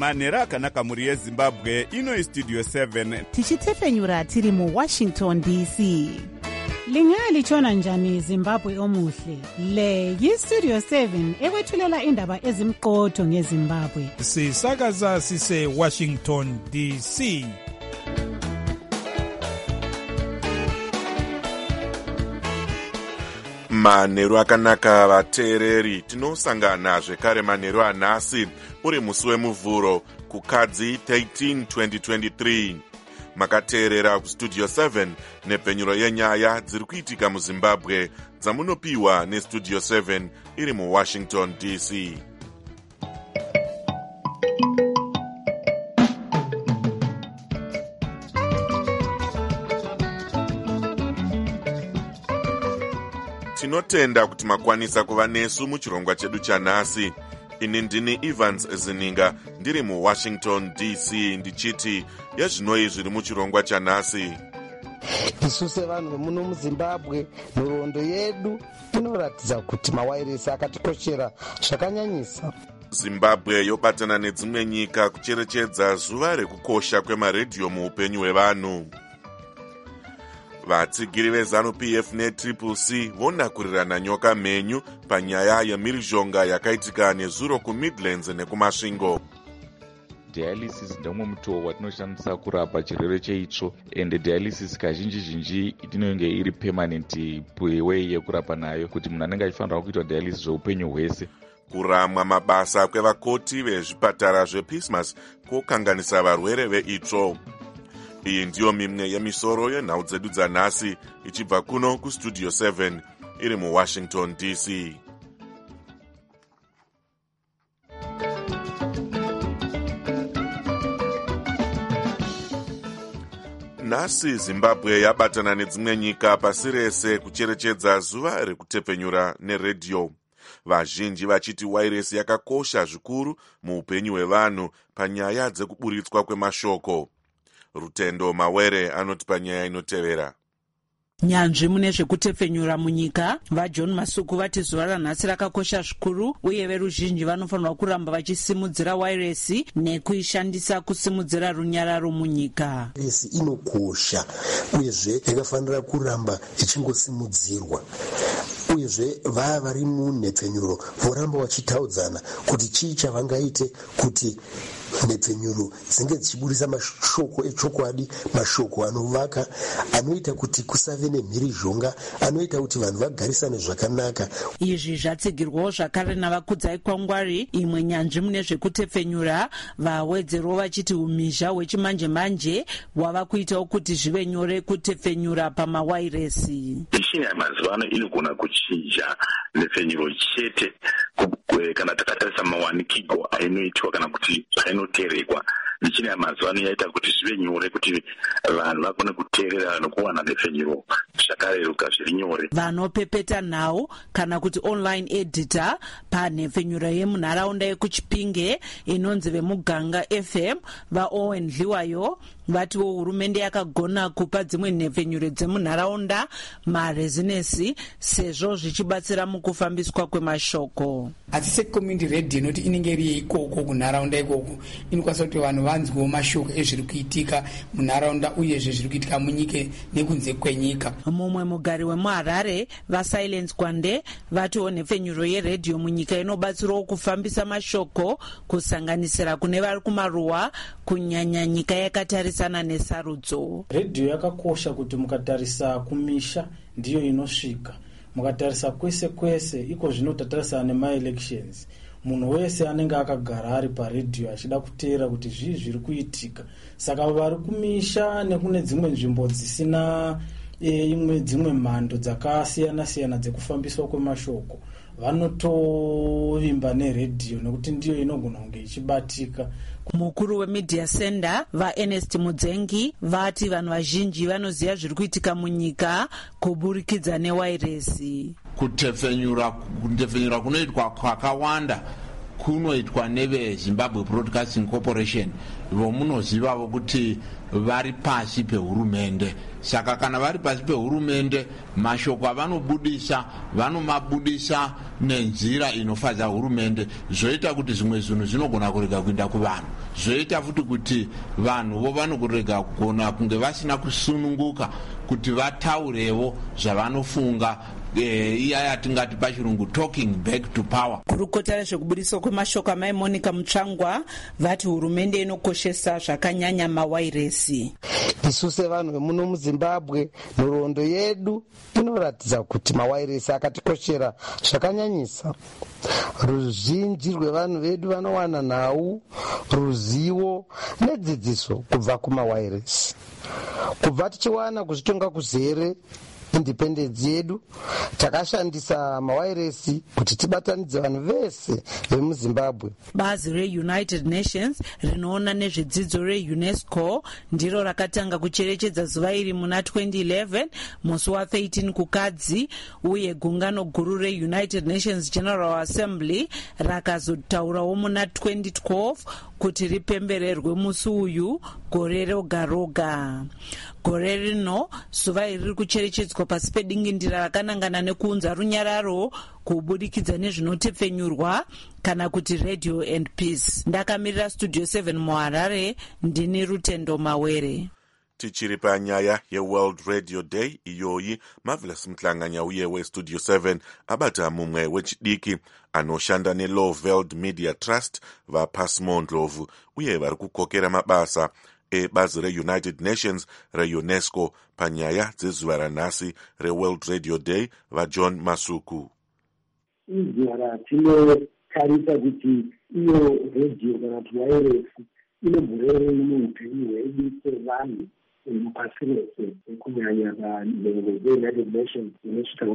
manhero akanaka mhuri yezimbabwe. Ino istudio 7 tichitefenyura tiri muWashington DC. Lingalitshona njani Zimbabwe omuhle? Le yistudio 7 ekwethulela indaba ezimqotho ngeZimbabwe. Sisakaza sise Washington DC. Manhero akanaka vateereri, tinosangana zvekare manhero anhasi uri musi wemuvhuro kukadzi 13 2023. Makateerera kustudio 7 nepfenyuro yenyaya dziri kuitika muZimbabwe dzamunopiwa nestudio 7 iri muWashington DC. Tinotenda kuti makwanisa kuva nesu muchirongwa chedu chanhasi. Ini ndini Evans Zininga ndiri muWashington DC ndichiti yezvinoi zviri muchirongwa chanhasi. Isu sevanhu vemuno muZimbabwe, nhoroondo yedu inoratidza kuti mawairesi akatikoshera zvakanyanyisa. Zimbabwe yobatana nedzimwe nyika kucherechedza zuva rekukosha kwemaredhiyo muupenyu hwevanhu. Vatsigiri veZANU-PF neTriple-C vonakurirana nyoka mhenyu panyaya yemhirizhonga yakaitika nezuro kuMidlands nekumasvingo. Dialysis ndomwe mutowo watinoshandisa kurapa chirwere cheitsvo, ende dialysis kazhinji inenge iri permanent way yekurapa nayo, kuti munhu anenge achifanira kuita dialysis zveupenyu hwese. Kuramwa mabasa kwevakoti vezvipatara zvePismas kokanganisa varwere veitsvo. Iyi ndiyo mimwe yemisoro yenhau dzedu dzanhasi ichibva kuno kustudio 7 iri muWashington DC. Nhasi Zimbabwe yabatana nedzimwe nyika pasi rese kucherechedza zuva rekutepfenyura neredhiyo. Vazhinji vachiti wairesi yakakosha zvikuru muupenyu hwevanhu panyaya dzekuburitswa kwemashoko. Rutendo Mawere anoti panyaya inotevera. Nyanzvi mune zvekutepfenyura munyika, vaJohn Masuku vati zuva ranhasi rakakosha zvikuru uye veruzhinji vanofanirwa kuramba vachisimudzira wairesi nekuishandisa kusimudzira runyararo munyika. Wairesi inokosha uyezve yakafanira kuramba ichingosimudzirwa. Uyezve vaya vari munhepfenyuro voramba vachitaudzana kuti chii chavangaite kuti nhepfenyuro dzinge dzichiburisa mashoko echokwadi, mashoko anovaka, anoita kuti kusave nemhirizhonga, anoita kuti vanhu vagarisane zvakanaka. Izvi zvatsigirwawo zvakare navakudzai kwangwari, imwe nyanzvi mune zvekutepfenyura, vawedzerwo vachiti umhizha hwechimanje-manje hwava kuitawo kuti zvive nyore kutepfenyura pamawairesi. Michini yamazuva ano inogona kuchinja nhepfenyuro chete kana takatarisa mawanikirwo ainoitwa kana kuti ainoterekwa. Michini yamazuva ano yaita kuti zvive nyore kuti vanhu vakone kuteerera nokuwana nhepfenyuro zvakareruka zviri nyore. Vanopepeta nhau kana kuti online editor panhepfenyuro yemunharaunda yekuChipinge inonzi Vemuganga FM vaOwen Dliwayo vatiwo hurumende yakagona kupa dzimwe nhepfenyuro dzemunharaunda marezinesi sezvo zvichibatsira mukufambiswa kwemashoko. Asi secommunity radio inoti inenge iri ikoko kunharaunda ikoko inokwanisa kuti vanhu vanzwewo mashoko ezviri kuitika munharaunda uyezve zviri kuitika munyika nekunze kwenyika. Mumwe mugari wemuHarare vaSilence Kwande vatiwo nhepfenyuro yeredhiyo munyika inobatsirawo kufambisa mashoko kusanganisira kune vari kumaruwa kunyanya nyika yakatarisana nesarudzo. Redhiyo yakakosha kuti mukatarisa kumisha ndiyo inosvika, mukatarisa kwese iko zvino tatarisana nemaelections. Munhu wese anenge akagara ari paredhiyo achida kuteera kuti zvii zviri kuitika. Saka vari kumisha nekune dzimwe nzvimbo dzisina dzimwe mhando dzakasiyana-siyana dzekufambiswa kwemashoko vanotovimba neredhiyo nekuti ndiyo inogona kunge ichibatika. Mukuru weMedia Center vaErnest Mudzengi vati vanhu vazhinji vanoziva zviri kuitika munyika kuburikidza newairesi. Kutepfenyura kunoitwa kwakawanda kunoitwa nevezimbabwe broadcasting corporation vomunozivavo kuti vari pasi pehurumende. Saka kana vari pasi pehurumende, mashoko avanobudisa vanomabudisa nenzira inofadza hurumende, zvoita kuti zvimwe zvinhu zvinogona kurega kuenda kuvanhu, zvoita futi kuti vanhu vo vanogorega kugona kunge vasina kusununguka kuti vataurevo zvavanofunga, iya yatingati pachirungu talking back to power. Gurukota rezvekubudiswa kwemashoko amai Monica Mutsvangwa vati hurumende inokoshesa zvakanyanya mawairesi. Isu sevanhu vemuno muZimbabwe, nhoroondo yedu inoratidza kuti mawairesi akatikoshera zvakanyanyisa. Ruzhinji rwevanhu vedu vanowana nhau, ruzivo nedzidziso kubva kumawairesi. Kubva tichiwana kuzvitonga kuzere independence yedu, takashandisa mawairesi kuti tibatanidze vanhu vese vemuZimbabwe. Bazi reUnited Nations rinoona nezvedzidzo reUNESCO ndiro rakatanga kucherechedza zuva iri muna 2011 musi wa13 kukadzi, uye gungano guru reUnited Nations General Assembly rakazotaurawo muna 2012 kuti ripembererwe musi uyu gore roga roga. Gore rino zuva iri riri kucherechedzwa pasi pedingindira rakanangana nekuunza runyararo kubudikidza nezvinotepfenyurwa kana kuti Radio and Peace. Ndakamirira Studio 7 muHarare, ndini Rutendo Mawere. Tichiri panyaya yeWorld Radio Day iyoyi, Marvelous Mhlanganya uye weStudio 7 abata mumwe wechidiki anoshanda neLowveld Media Trust vaPasmo Ndlovu uye vari kukokera mabasa ebazi reUnited Nations reUNESCO panyaya dzezuva ranhasi reWorld Radio Day vaJohn Masuku. Izuva tinotarisa kuti iyo radio kana kuti wairesi inomborere muupenyu hwedu sevanhu pasi rese, kunyanya panhengo dzeUnited Nations inosvika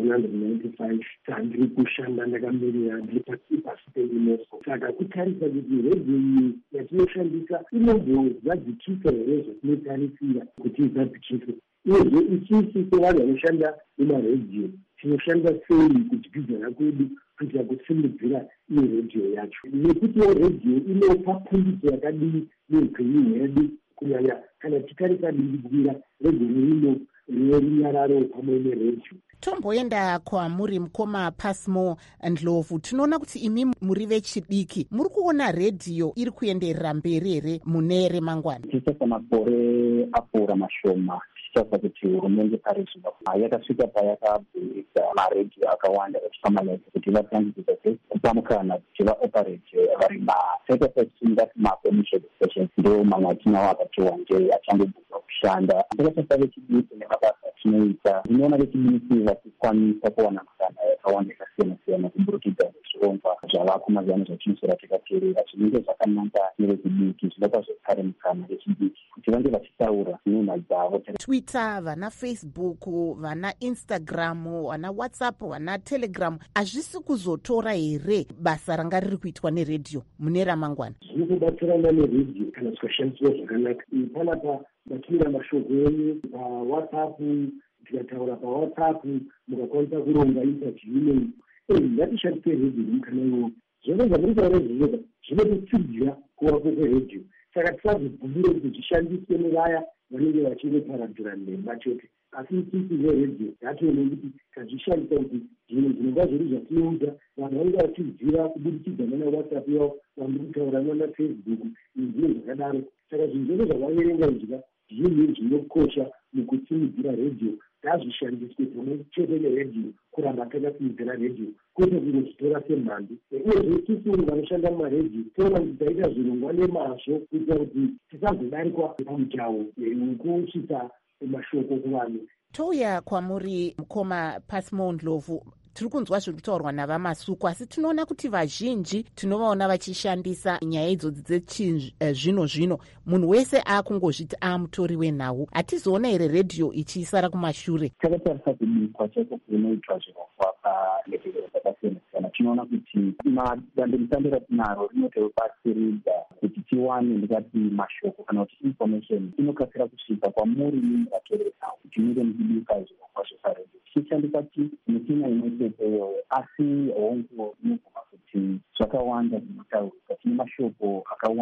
195 tandiri kushanda ndakamirira ndiri pasi peUNESCO. Saka kutarisa kuti radio iyi yatinoshandisa inombozadzikisa here zvatinotarisira kuti izadzikise, uyezve ichisi sevanhu vanoshanda mumaredhiyo tinoshanda sei kudzidzana kwedu kuitira kusimudzira iyo redhiyo yacho, nekutiwo redhiyo inopa pundutso yakadii neupenyu hwedu, kunyanya kana titarisa dingindira regore rino rerunyararo pamwe neredhiyo. Tomboenda kwamuri mukoma Pasmo Ndlovu, tinoona kuti imi muri vechidiki, muri kuona redhiyo iri kuenderera mberi here mune remangwana? Tichasa makore apfuura mashoma tichasa kuti hurumende pari zvino yakasvika payakabvisa maredhiyo akawanda vachipamanete kuti vatangidza kupa mukana kuti vaoperate vari masekesingati mapermission stations, ndo mamwe atinawo akatiwa nje achangobvisa kushanda. Tikachasa vechidiki nemabasa atinoita, ndinoona vechidiki vachikwanisa kuwana mukana yakawanda yakasiyana-siyana kuburikidza nezvirongwa zvavako mazano zvatinosora tikateerera zvinenge zvakanaka nevechidiki, zvinopa zvekare mukana vechidiki kuti vange vachitaura nhunha dzavo. Twitter, vana Facebook, vana Instagram, vana WhatsApp, vana Telegram, hazvisi kuzotora here basa ranga riri kuitwa neredhiyo mune ramangwana? Zviri kubatsirana neredhiyo kana zvikashandiswa zvakanaka. Panapa matumira mashoko enyu paWhatsApp, tikataura paWhatsApp mukakwanisa kuronga interview. Ngatishandise redhiyo mukana iwowo. Zvose zvamuritaura zvinova zvinotitsidzira kuwako kweredhiyo. Saka tisazobvumire kuti zvishandiswe nevaya vanenge vachindoparadzira nhema chete, asi isisi neredhiyo ngatione kuti tazvishandisa kuti zvinhu zvinova zviri zvatinoudza vanhu vanenge vachiziva kubudikidza nanaWhatsApp yavo, vanhu kutaura nanaFacebook nezvimwe zvakadaro. Saka zvinhu zvose zvavaverenga izva zvinhu zvinokosha mukusimudzira redhiyo, ngazvishandiswe pamwe chete neredhiyo, kuramba takasimudzira redhiyo kwete kungozvitora semhando. Uyezve isusu vanoshanda mumaredhiyo toona kuti taita zvirongwa nemazvo kuitira kuti tisazodarikwa pamutauro wekusvitsa mashoko kuvanhu. Touya kwamuri mukoma Pasmo Ndlovu, tiri kunzwa zviri kutaurwa navaMasuku, asi tinoona kuti vazhinji tinovaona vachishandisa nyaya idzodzi dzechizvino-zvino. Munhu wese akungozviti amutori wenhau. Hatizoona here redhiyo ichisara kumashure? Takatarisa kubikwa chaiko kunoitwa zvirongwa palevhero dzakasiyana-siyana, tinoona kuti madandemutande ratinaro rinotobatsiridza kuti tiwane ndikati mashoko kana kuti information inokasira kusvika kwamuri muratoresa kuti munge muchibika zvirongwa zveparedhiyo. Tichishandisa michina imwe cheteyo, asi hongu inoguma kuti zvakawanda zvinotaurwa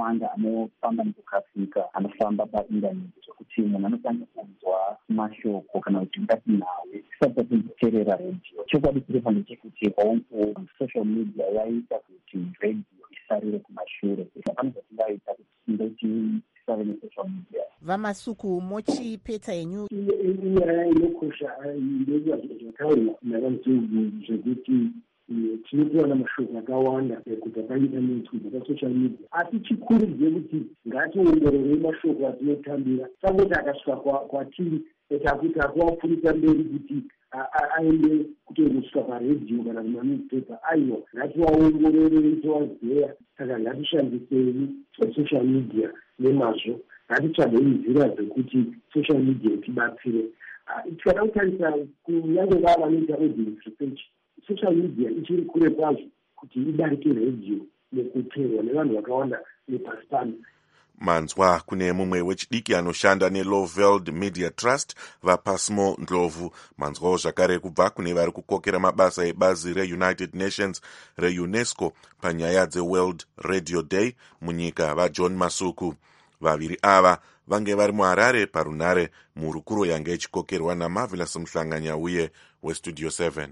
akawanda anofamba nekukafika anofamba paindaneti zvokuti munhu anokwanisa kunzwa mashoko kana kuti ngati nawe tisati tatinzoteerera redio. Chokwadi chiripo ndechekuti social media yaita kuti redio isarire kumashure. Panoza tingaita kuti ndoti tisave nesocial media. Vamasuku mochipeta yenyu inyaya inokosha ndezva zvataurwa navanzungu zvekuti tinopiwa namashoko akawanda kubva paintaneti kubva pasocial media, asi chikuru ndechekuti ngationgororei mashoko atinotambira. Sangoti akasvika kwatiri takuti akuapfurisa mberi kuti aende kutongosvika paredhiyo kana kumanewspaper. Aiwa, ngativaongororei tovazeya. Saka ngatishandisei social media nemazvo. Ngatitsvagei nzira dzekuti social media itibatsire. Tikada kutarisa kunyange vava vanoita audience research, social media ichiri kure kwazvo kuti idarike redio nekuteerwa nevanhu vakawanda nepasi pano. Manzwa kune mumwe wechidiki anoshanda neLoveld Media Trust vaPasmo Ndlovu. Manzwawo zvakare kubva kune vari kukokera mabasa ebazi reUnited Nations reUNESCO panyaya dzeWorld Radio Day munyika vaJohn Masuku. Vaviri ava vange vari muHarare parunare murukuro yange ichikokerwa naMarvelous Mhlanganya uye weStudio 7.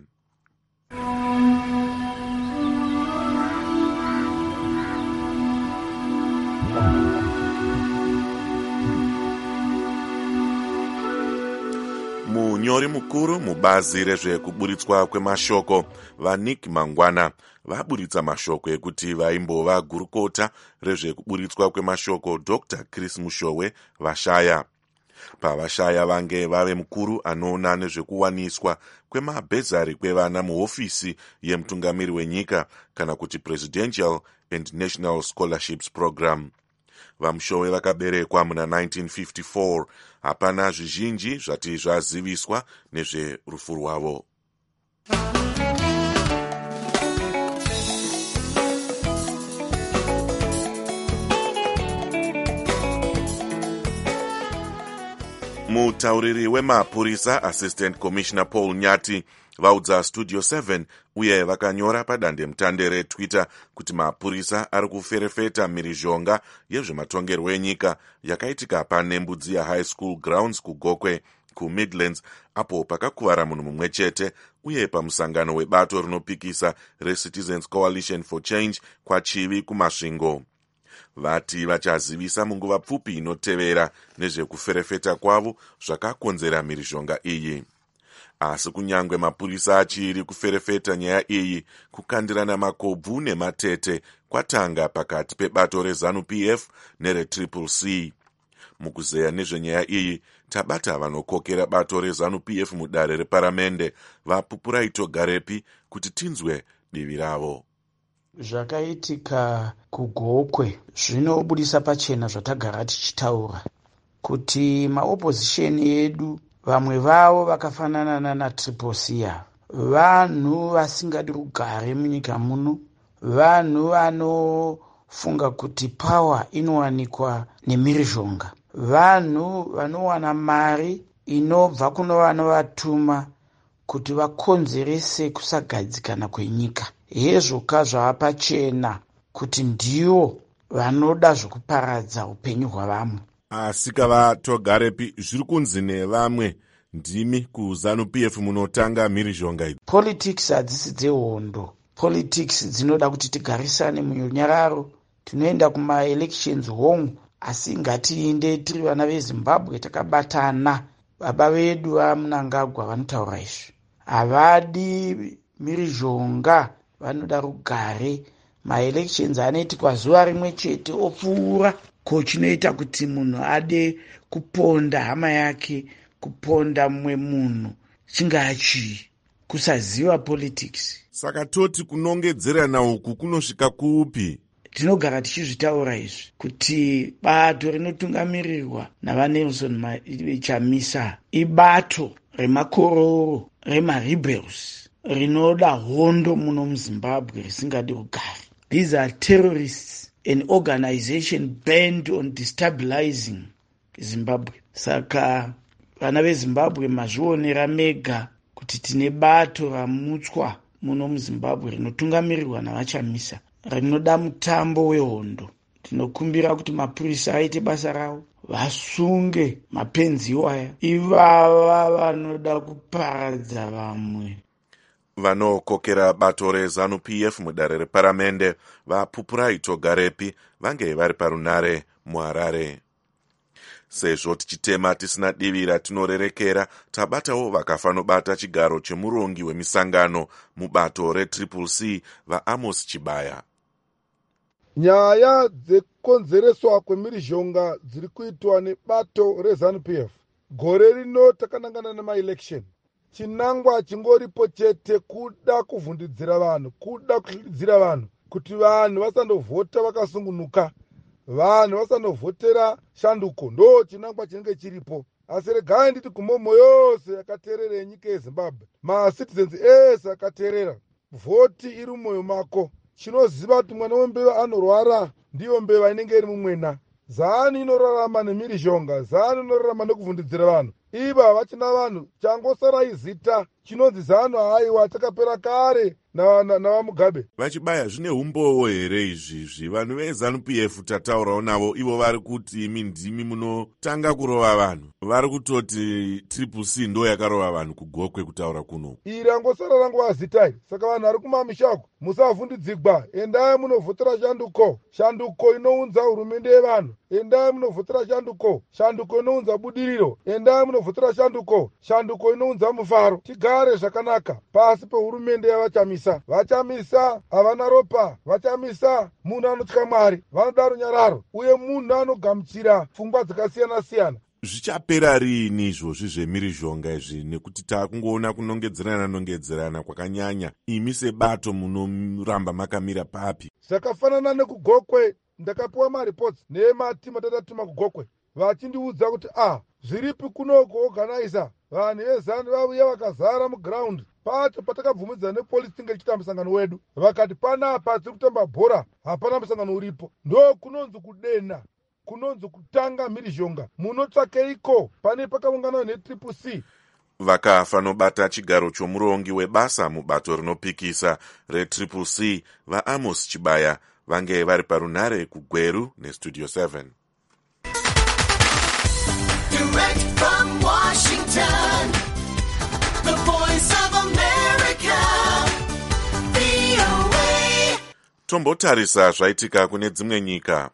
Munyori mukuru mubazi rezvekuburitswa kwemashoko vaNick Mangwana vaburitsa mashoko ekuti vaimbova gurukota rezvekuburitswa kwemashoko Dr. Chris Mushowe vashaya. Pavashaya vange vave mukuru anoona nezvekuwaniswa kwemabhezari kwevana muhofisi yemutungamiri wenyika kana kuti Presidential and National Scholarships Program. VaMushowe vakaberekwa muna 1954. Hapana zvizhinji zvati zvaziviswa nezverufu rwavo. Mutauriri wemapurisa Assistant Commissioner Paul Nyati vaudza Studio 7 uye vakanyora padandemutande reTwitter kuti mapurisa ari kuferefeta mhirizhonga yezvematongerwo enyika yakaitika panembudzi yaHigh School Grounds kuGokwe kuMidlands apo pakakuvara munhu mumwe chete uye pamusangano webato rinopikisa reCitizens Coalition for Change kwaChivi kumasvingo. Vati vachazivisa munguva pfupi inotevera nezvekuferefeta kwavo zvakakonzera mhirizhonga iyi. Asi kunyangwe mapurisa achiri kuferefeta nyaya iyi, kukandirana makobvu nematete kwatanga pakati pebato reZANU-PF nereCCC. Mukuzeya nezvenyaya iyi, tabata vanokokera bato reZANU-PF mudare reparamende vaPupuraito Garepi kuti tinzwe divi ravo. Zvakaitika kuGokwe zvinobudisa pachena zvatagara tichitaura kuti maopposition edu vamwe vavo vakafanana nanaCCC, vanhu vasingadi rugare munyika muno, vanhu vanofunga kuti power inowanikwa nemhirizhonga, vanhu vanowana mari inobva kuno vanovatuma kuti vakonzerese kusagadzikana kwenyika. Hezvoka zvavapachena kuti ndivo vanoda zvokuparadza upenyu hwavamwe. Asi kavatogarepi zviri kunzi nevamwe ndimi kuZANU-PF munotanga mhirizhonga idzi. Politics hadzisi dzehondo. Politics dzinoda kuti tigarisane munyararo. Tinoenda kumaelections hongu, asi ngatiinde tiri vana veZimbabwe takabatana. Baba vedu vaMnangagwa vanotaura izvi. Havadi mhirizhonga, vanoda rugare. Maelections anoitikwa zuva rimwe chete opfuura. Ko chinoita kuti munhu ade kuponda hama yake, kuponda mumwe munhu, chingachii? Kusaziva politics. Saka toti kunongedzerana uku kunosvika kupi? Tinogara tichizvitaura izvi kuti bato rinotungamirirwa navaNelson Chamisa ibato remakororo remarebels rinoda hondo muno muZimbabwe risingadi rugare. These are terrorists, an organization bent on destabilizing Zimbabwe. Saka vana veZimbabwe mazvionera mega kuti tine bato ramutswa muno muZimbabwe rinotungamirirwa navaChamisa rinoda mutambo wehondo. tinokumbira kuti mapurisa aite basa ravo, vasunge mapenziwo aya, ivava vanoda kuparadza vamwe. Vanokokera bato reZANU-PF mudare reparamende vaPupurai Togarepi vange vari parunare muHarare. Sezvo tichitema tisina divira tinorerekera, tabatawo vakafanobata chigaro chemurongi wemisangano mubato reCCC vaAmos Chibaya. Nyaya dzekukonzereswa kwemhirizhonga dziri kuitwa nebato reZANU-PF. Gore rino takanangana nemaelection. Chinangwa chingoripo chete kuda kuvhundidzira vanhu, kuda kuhlidzira vanhu kuti vanhu vasandovhota vakasungunuka, vanhu vasanovhotera shanduko. Ndo chinangwa chinenge chiripo. Asi regai nditi kumomo yose yakateerera yenyika yeZimbabwe, macitizens ese akateerera, vhoti iri mumwoyo mako. Chinoziva kuti mwana wembeva anorwara ndiyo mbeva inenge iri mumwena. ZANU inorarama nemhirizhonga, ZANU inorarama nekuvhundidzira vanhu. Iva vachina vanhu changosara izita chinonzi ZANU haiwa takapera kare navamugabe. Vachibaya, zvine umbowo here izvizvi? Vanhu veZANU-PF tataurawo navo, ivo vari kuti imi ndimi munotanga kurova vanhu, vari kutoti CCC ndo yakarova vanhu kugokwe kutaura kuno. Iri angosara rangova zita iri. Saka vanhu vari kumamishako musavhundidzigwa, endai munovhotera shanduko, shanduko inounza hurumende yevanhu. Endai munovhotera shanduko, shanduko inounza budiriro. Endai munovhotera shanduko, shanduko inounza mufaro. Tigare zvakanaka pasi pehurumende yavachamisa. Vachamisa havana ropa, vachamisa munhu anotya Mwari, vanoda runyararo, uye munhu anogamuchira pfungwa dzakasiyana siyana. Zvichapera rini izvozvi zvemhirizhonga izvi, nekuti takungoona kunongedzerana kwakanyanya? Imi sebato munoramba makamira papi? Zvakafanana nekugokwe, ndakapiwa mareports nematimu atatatuma kugokwe vachindiudza kuti zviripi kunoko organizer vanhu vezanu vauya vakazara muground pacho patakabvumidzana nepolisi tinge tichita musangano wedu, vakati panapa tiri kutamba bhora hapana musangano uripo. Ndo kunonzi kudena, kunonzi kutanga mhirizhonga. Munotsvakeiko pane pakaungana neCCC? Vakafanobata chigaro chomurongi webasa mubato rinopikisa reCCC vaAmos Chibaya vange vari parunare kuGweru neStudio 7. Direct from Washington, the voice of America, VOA. Tombotarisa zvaitika kune dzimwe nyika.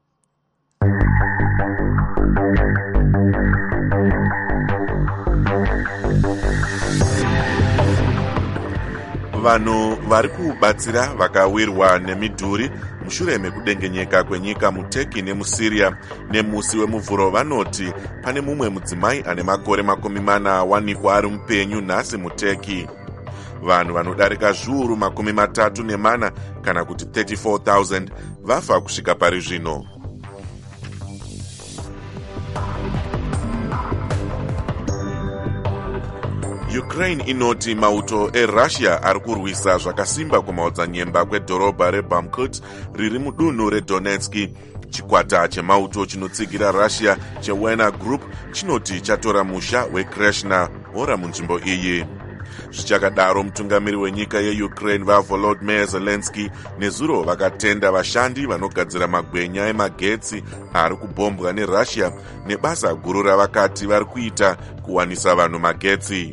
Vanhu vari kubatsira vakawirwa nemidhuri mushure mekudengenyeka kwenyika muTurkey nemuSyria nemusi wemuvhuro vanoti pane mumwe mudzimai ane makore 40 awanikwa ari mupenyu nhasi muTurkey. Vanhu vanodarika zviuru 34 kana kuti 34,000 vafa kusvika pari zvino. Ukraine inoti mauto eRussia ari kurwisa zvakasimba kumaodzanyemba kwedhorobha reBamkut riri mudunhu reDonetsk. Chikwata chemauto chinotsigira Russia cheWagner Group chinoti chatora musha weKreshna ora munzvimbo iyi. Zvichakadaro, mutungamiri wenyika yeUkraine vaVolodymyr Zelensky nezuro vakatenda vashandi vanogadzira magwenya emagetsi ari kubhombwa neRussia nebasa guru ravakati vari kuita kuwanisa vanhu magetsi.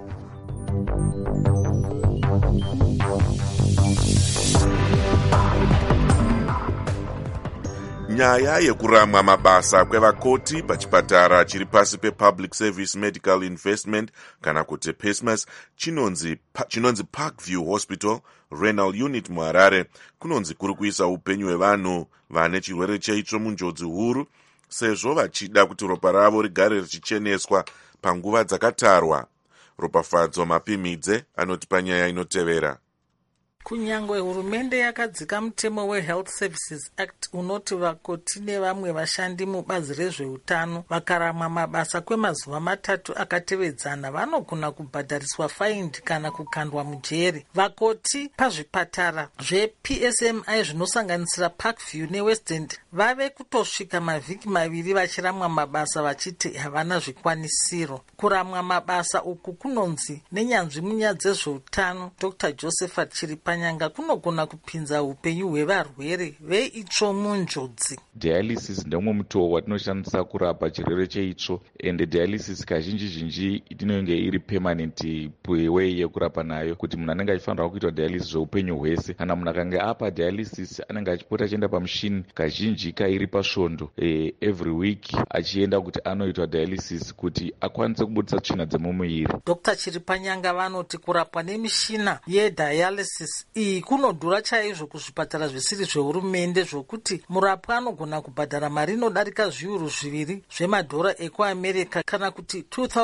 Nyaya yekuramwa mabasa kwevakoti pachipatara chiri pasi pePublic Service Medical Investment kana kuti PSMS chinonzi Parkview Hospital Renal Unit muHarare kunonzi kuri kuisa upenyu hwevanhu vane chirwere cheitsvo munjodzi huru, sezvo vachida kuti ropa ravo rigare richicheneswa panguva dzakatarwa. Ropafadzo Mapimidze anoti panyaya inotevera. Kunyangwe hurumende yakadzika mutemo weHealth Services Act unoti vakoti nevamwe vashandi mubazi rezveutano vakaramwa mabasa kwemazuva 3 akatevedzana vanogona kubhadhariswa faindi kana kukandwa mujeri. Vakoti pazvipatara zvePSMI zvinosanganisira Parkview neWest End vave kutosvika mavhiki 2 vachiramwa mabasa vachiti havana zvikwanisiro. Kuramwa mabasa uku kunonzi nenyanzvi munyaya dzezveutano Dr. Josephat Chiripanya Chiripanyanga kunogona kupinza upenyu hwevarwere veitsvo munjodzi. Dialysis ndemwe mutowo watinoshandisa kurapa chirwere cheitsvo, ende dialysis kazhinji inenge iri permanent way yekurapa nayo, kuti munhu anenge achifanirwa kuitwa dialysis zveupenyu hwese. Kana munhu akanga apa dialysis anenge achipota achienda pamushini kazhinji kairi pasvondo every week achienda kuti anoitwa dialysis kuti akwanise kubudisa tsvina dzemumuviri. Dr. Chiripanyanga vanoti kurapwa nemishina yedialysis iyi kunodhura chaizvo kuzvipatara zvisiri zvehurumende, zvokuti murapwa anogona kubhadhara mari inodarika zviuru 2 zvemadhora ekuamerica kana kuti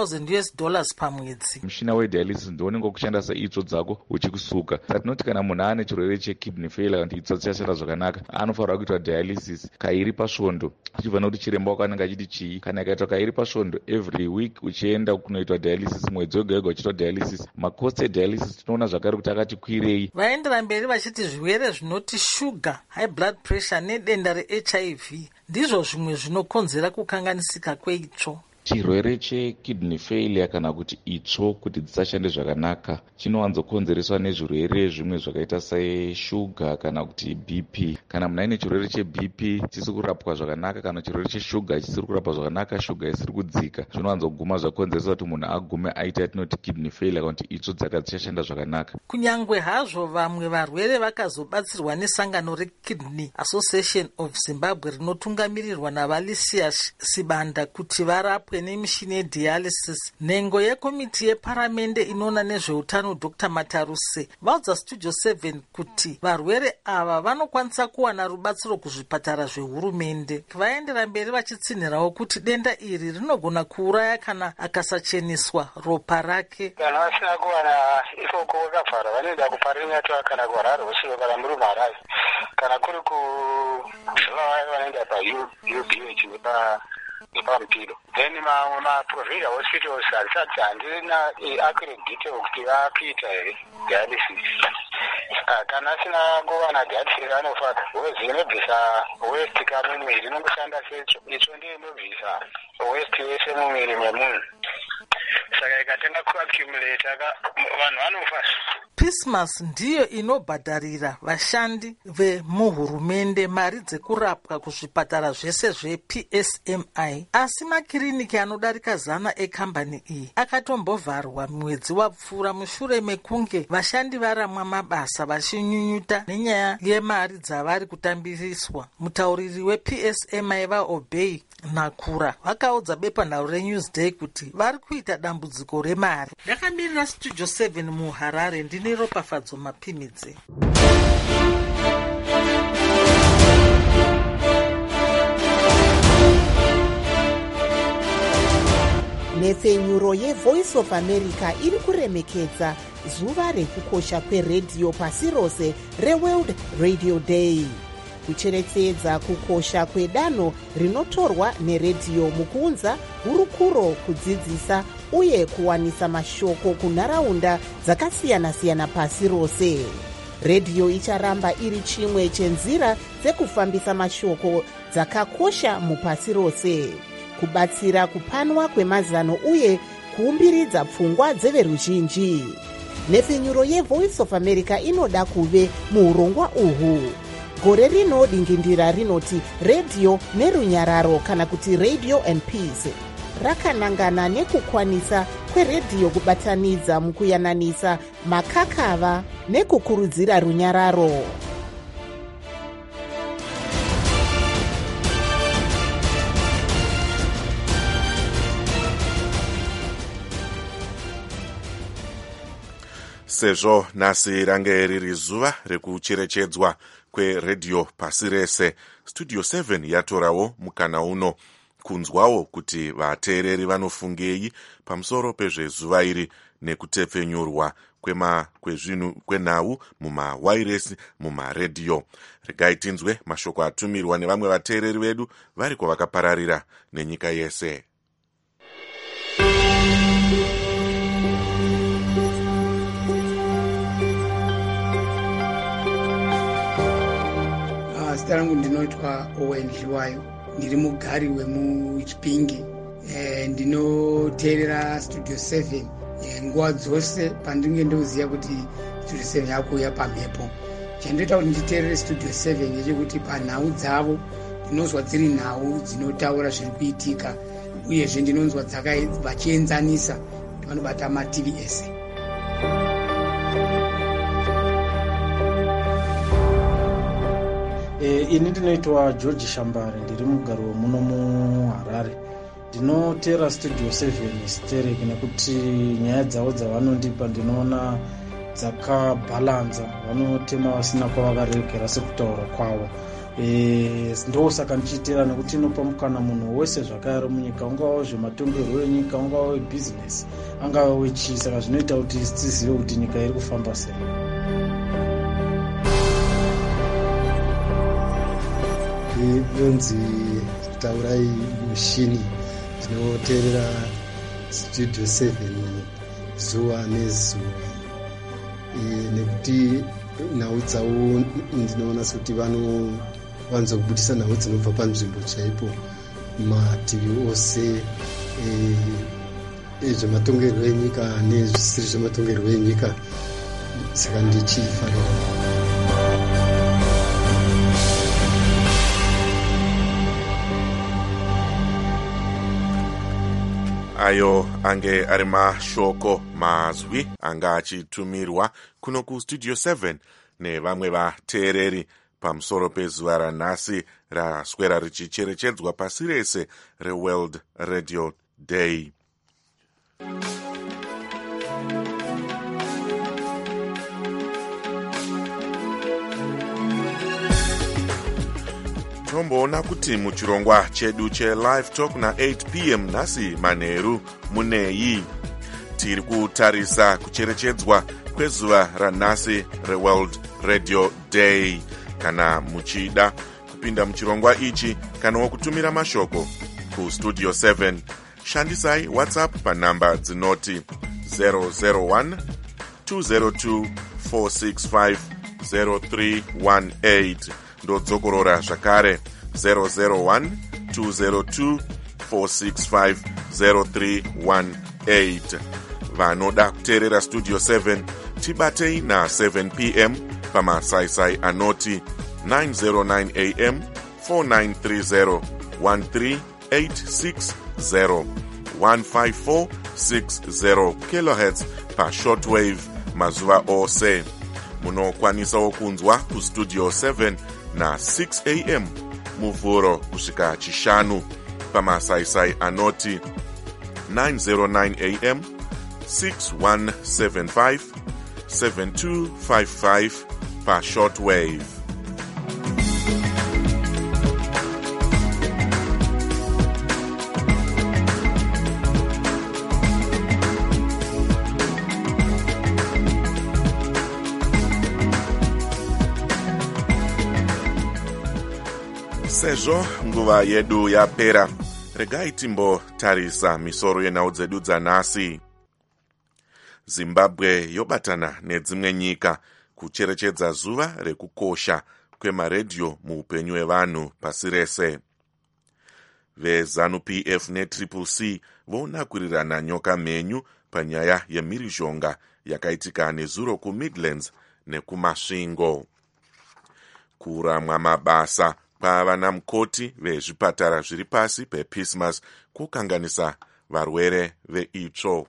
$2,000 pamwedzi. Mushina wedialysis ndionenge kushanda seitsvo dzako uchikusuka. Tinoti kana munhu ane chirwere chekidney failure kuti itsvo dzichashanda zvakanaka, anofanirwa kuitwa dialysis kairi pasvondo, achibva nekuti chiremba wako anenge achiti chii. Kana ikaitwa kairi pasvondo every week uchienda kunoitwa dialysis mwedzi wega wega uchiitwa dialysis, makosti edialysis tinoona zvakare kuti akati kwirei. Vaendera mberi vachiti zvirwere zvinoti shuga, high blood pressure nedenda reHIV ndizvo zvimwe zvinokonzera kukanganisika kweitsvo. Chirwere chekidney failure kana kuti itsvo kuti dzisashande zvakanaka chinowanzokonzereswa nezvirwere zvimwe zvakaita seshuga kana kuti BP. Kana munhu aine chirwere cheBP chisiri kurapwa zvakanaka, kana chirwere cheshuga chisiri kurapwa zvakanaka, shuga isiri kudzika, zvinowanzoguma zvakonzeresa kuti munhu agume aita yatinoti kidney failure kana kuti itsvo dzake dzichashanda zvakanaka. Kunyangwe hazvo vamwe varwere vakazobatsirwa nesangano reKidney Association of Zimbabwe rinotungamirirwa naValisius Sibanda kuti varapwe nemishini yedialysis, nhengo yekomiti yeparamende inoona nezveutano Dr. Mataruse vaudza Studio 7 kuti varwere ava vanokwanisa kuwana rubatsiro kuzvipatara zvehurumende. Vaendera mberi vachitsinhirawo kuti denda iri rinogona kuuraya kana akasacheneswa ropa rake. Kana vasina kuwana ikoko vakavhara vanoenda kuparinyatwa kana kuharare usiku kana muri marayi kana kuri vanoenda paUBH nepamupiro. Then maprovider hospitals harisati handina accredite kuti vakuita dialysis. Kana asina kuwana dialysis anofaka wezi inobvisa waste kamumwiri inongoshanda secho, itsvo ndiyo inobvisa waste yese mumwiri memunhu. Saka ikatanga kuaccumulate vanhu vanofa. Pismas ndiyo inobhadharira vashandi vemuhurumende mari dzekurapwa kuzvipatara zvese zvePSMI, asi makiriniki anodarika 100 ekambani iyi akatombovharwa mwedzi wapfuura mushure mekunge vashandi varamwa mabasa vachinyunyuta nenyaya yemari dzavari kutambiriswa. Mutauriri wePSMI vaObey Nakura vakaudza bepanharo reNewsday kuti vari kuita dambudziko remari. Ndakamirira Studio 7 muHarare, ndine Ropafadzo Mapimidze. Nhefenyuro yeVoice of America iri kuremekedza zuva rekukosha kweredhiyo pasi rose reWorld Radio Day, kucherechedza kukosha kwedanho rinotorwa neredhiyo mukuunza hurukuro, kudzidzisa uye kuwanisa mashoko kunharaunda dzakasiyana-siyana pasi rose. Redhiyo icharamba iri chimwe chenzira dzekufambisa mashoko dzakakosha mupasi rose, kubatsira kupanwa kwemazano uye kuumbiridza pfungwa dzeveruzhinji. Nhefenyuro yeVoice of America inoda kuve muurongwa uhu. Gore rino dingindira rinoti redhiyo nerunyararo kana kuti Radio and Peace, rakanangana nekukwanisa kweredhiyo kubatanidza mukuyananisa makakava nekukurudzira runyararo. Sezvo nhasi range riri zuva rekucherechedzwa kweredhiyo pasi rese, Studio 7 yatorawo mukana uno kunzwawo kuti vateereri vanofungei pamusoro pezvezuva iri nekutepfenyurwa kwenhau mumawairesi mumaredhiyo. Regai tinzwe mashoko atumirwa nevamwe vateereri vedu vari kwavakapararira nenyika yese. Zita rangu ndinoitwa Owen Hliwayo, ndiri mugari wemuChipinge. Ndinoteerera Studio 7 nguva dzose pandinenge ndoziva kuti studio 7 yakuuya pamhepo. Chandoita kuti nditeerere studio 7 ngechekuti panhau dzavo ndinonzwa dziri nhau dzinotaura zviri kuitika, uyezve ndinonzwa vachienzanisa kuti vanobata mativi ese. Ini ndinoitwa George Shambare, ndiri mugaro muno muHarare. Ndinoteera studio 7 stereki nekuti nyaya dzavo dzavanondipa ndinoona dzakabhalanza, vanotema vasina kwavakaregera sekutaura kwavo. Ndosaka ndichiteera nekuti inopa mukana munhu wese zvakare munyika, ungava zvematongerwo enyika, ungava webhizinesi, angava wechii. Saka zvinoita kuti tizive kuti nyika iri kufamba sei. Inonzi Taurai Mushini. Ndinoteerera studio 7 zuva nezuva, nekuti nhau dzavo ndinoona sekuti vanovanza kubudisa nhau dzinobva panzvimbo chaipo mativi ose ezvematongerwo enyika nezvisiri zvematongerwo enyika. Saka ndichifarira. Ayo ange ari mashoko mazwi anga achitumirwa kuno kustudio 7 nevamwe vateereri pamusoro pezuva ranhasi raswera richicherechedzwa pasi rese reWorld Radio Day. Tomboona kuti muchirongwa chedu che-Live Talk na8 p.m. nhasi manheru munei. Tiri kutarisa kucherechedzwa kwezuva ranhasi reWorld Radio Day. Kana muchida kupinda muchirongwa ichi kana wokutumira mashoko kustudio 7, shandisai WhatsApp panhamba dzinoti 001 202 465 0318. ndodzokorora zvakare 001 202 465 0318. Vanoda kuteerera studio 7 tibatei na7 p.m. pamasaisai anoti 909 am 4930 1386 15460 kHz pashortwave mazuva ose. Munokwanisawo kunzwa kustudio 7 na 6 am muvhuro kusvika chishanu pamasaisai anoti 909 am 6175 7255 pashortwave. Sezvo nguva yedu yapera, regai timbotarisa misoro yenhau dzedu dzanhasi. Zimbabwe yobatana nedzimwe nyika kucherechedza zuva rekukosha kwemaredhiyo muupenyu hwevanhu pasi rese. VeZANU-PF neCCC vonakurirana nyoka mhenyu panyaya yemhirizhonga yakaitika nezuro kuMidlands nekumasvingo. Kuramwa mabasa pavana mukoti vezvipatara zviri pasi pePismas kukanganisa varwere veitsvo.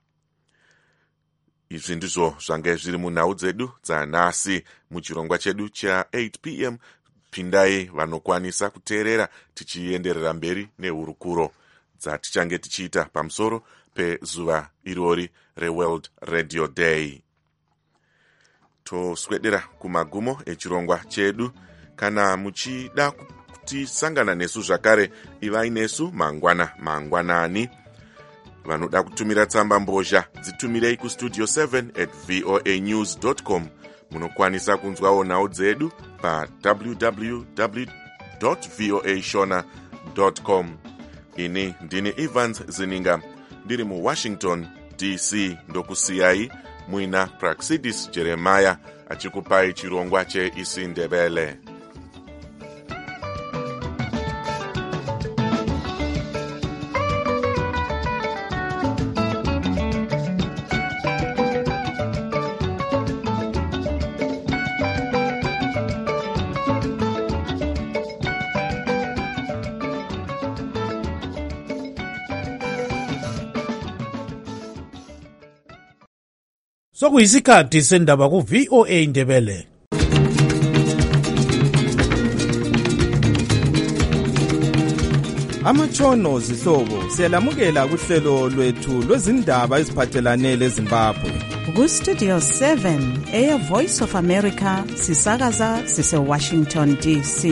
Izvi ndizvo zvange zviri munhau dzedu dzanhasi muchirongwa chedu cha8 p.m. Pindai vanokwanisa kuteerera tichienderera mberi nehurukuro dzatichange tichiita pamusoro pezuva irori reWorld Radio Day. Toswedera kumagumo echirongwa chedu. Kana muchida kutisangana nesu zvakare, ivai nesu mangwanani. Vanoda kutumira tsamba mbozha dzitumirei kustudio 7@voanews.com. Munokwanisa kunzwawo nhau dzedu pa www.voashona.com. Ini ndini Evans Zininga, ndiri muWashington DC, ndokusiyai muina Praxidis Jeremiah achikupai chirongwa cheIsindebele. sokuyisikhathi sendaba ku-VOA Indebele. Amatshono zihlobo siyalamukela kuhlelo lwethu lwezindaba eziphathelane leZimbabwe. Ku-Studio 7 Air Voice of America sisakaza sise-Washington DC.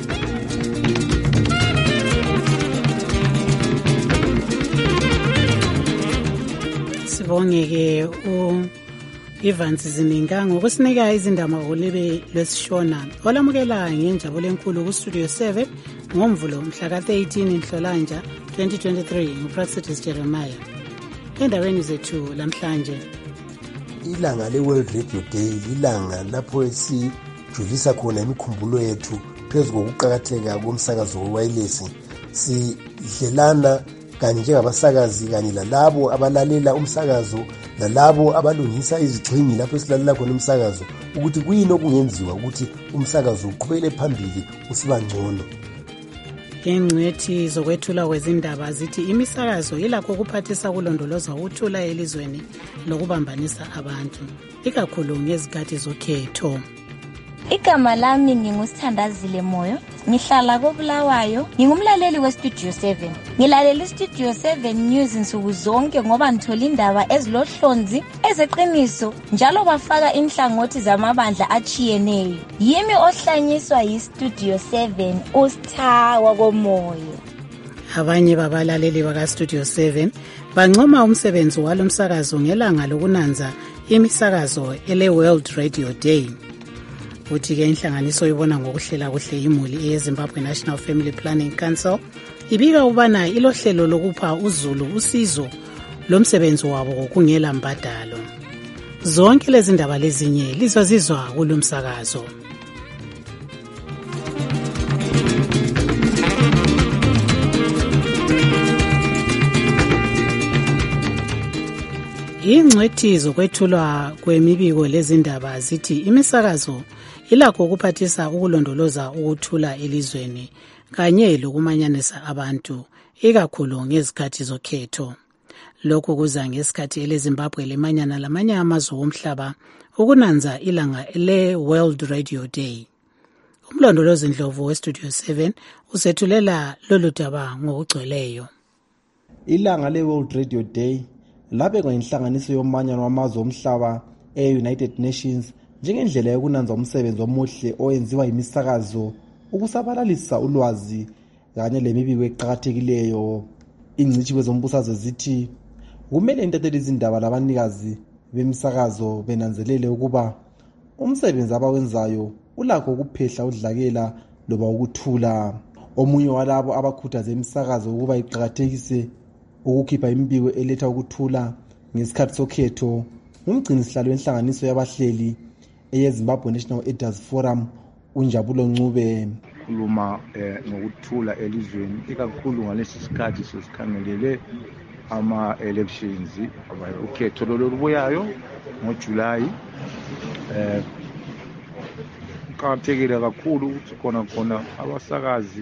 Sibongeke Evans Zininga ngokusinika izindaba ngolebe lwesishona olamukela ngenjabulo enkulu ku-Studio 7 ngomvulo mhla ka-13 Nhlolanja 2023 nguPractice Jeremiah. Endaweni zethu lamhlanje, ilanga le-World Radio Day lilanga lapho sijulisa khona imikhumbulo yethu phezu kokuqakatheka komsakazo wewayilesi. Sidlelana kanye njengabasakazi kanye lalabo abalalela umsakazo lalabo abalungisa izixhingi lapho silalela khona umsakazo ukuthi kuyini okungenziwa ukuthi umsakazo uqhubele phambili usiba ngcono. ingcwethi zokwethula kwezindaba zithi imisakazo ilakho ukuphathisa ukulondoloza ukuthula elizweni lokubambanisa abantu ikakhulu ngezikhathi zokhetho. Igama lami ngingusithandazile Moyo, ngihlala koBulawayo, ngingumlaleli weStudio 7. Ngilalela iStudio 7 News insuku zonke ngoba ngithola indaba ezilohlonzi, ezeqiniso, njalo bafaka inhlangothi zamabandla achiyeneyo. Yimi ohlanyiswa yiStudio 7 uSithawa komoyo. Abanye babalaleli bakaStudio 7 bancoma umsebenzi walo msakazo ngelanga lokunanza imisakazo ele-World Radio Day. Uthi-ke inhlanganiso ibona ngokuhlela kuhle imuli eyeZimbabwe National Family Planning Council ibika ubana ilohlelo lokupha uZulu usizo lomsebenzi wabo ngokungela mbadalo. Zonke lezi ndaba lezinye lizozizwa kulo msakazo. Ingcwethi zokwethulwa kwemibiko lezindaba zithi imisakazo ilakho ukuphathisa ukulondoloza ukuthula elizweni kanye lokumanyanisa abantu ikakhulu ngezikhathi zokhetho. Lokhu kuza ngesikhathi eleZimbabwe lemanyana lamanye amazwe omhlaba ukunanza ilanga le-World Radio Day. Umlondolozi Ndlovu weStudio 7 usethulela lolu daba ngokugcweleyo. Ilanga le-World Radio Day labekwa inhlanganiso yomanyano wamazwe omhlaba e-United Nations njengendlela yokunanza umsebenzi omuhle owenziwa yimisakazo ukusabalalisa ulwazi kanye lemibiko eqakathekileyo. Ingcitshi kwezombusazwe zithi kumele intatheli izindaba labanikazi bemisakazo benanzelele ukuba umsebenzi abawenzayo ulakho ukuphehla udlakela loba ukuthula. Omunye walabo abakhuthaza imisakazo ukuba iqakathekise ukukhipha imibiko eletha ukuthula ngesikhathi sokhetho umgcinisihlalo wenhlanganiso yabahleli eyeZimbabwe National Elders Forum uNjabulo Ncube. Khuluma ngokuthula elizweni ikakhulu ngalesi sikhathi sesikhangelele ama-elections ukhetho lolubuyayo ngoJulayi. Kuqakathekile kakhulu ukuthi khona abasakazi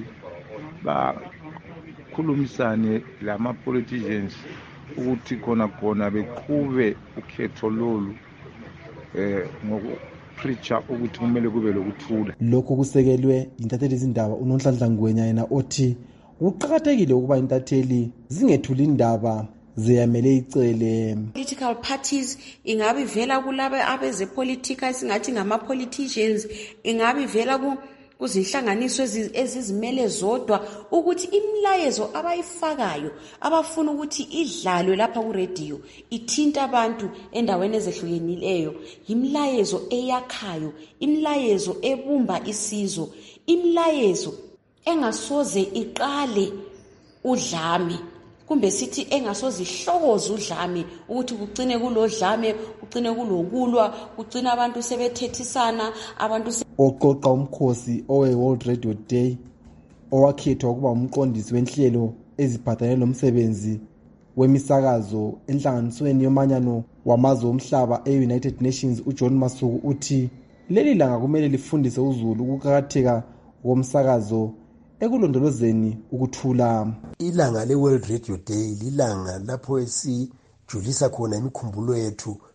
bakhulumisane lama-politicians ukuthi khona beqhube ukhetho lolu ngokupreacha ukuthi kumele kube lokuthula. Lokhu kusekelwe intatheli izindaba uNonhlanhla Ngwenya yena othi kuqakathekile ukuba intatheli zingethuli indaba ziyamele icele. Political parties ingabe ivela kulabo abezepolitika esingathi ngama-politicians, ingabe ivela kuzinhlanganiso ezizimele zodwa ukuthi imilayezo abayifakayo abafuna ukuthi idlalwe lapha ku-radio ithinta abantu endaweni ezehlukenileyo imilayezo eyakhayo, imilayezo ebumba isizwe, imilayezo engasoze iqale udlame kumbe sithi engasoze ihlokoze udlame ukuthi kugcine kulodlame, kugcine kulokulwa, kugcine abantu sebethethisana, abantu oqoqa umkhosi owe-World Radio Day owakhethwa ukuba umqondisi wenhlelo eziphathelene nomsebenzi wemisakazo enhlanganisweni yomanyano wamazwe omhlaba e-United Nations uJohn Masuku uthi leli langa kumele lifundise uZulu ukuqakatheka komsakazo ekulondolozeni ukuthula. Ilanga le-World Radio Day lilanga lapho sijulisa khona imikhumbulo yethu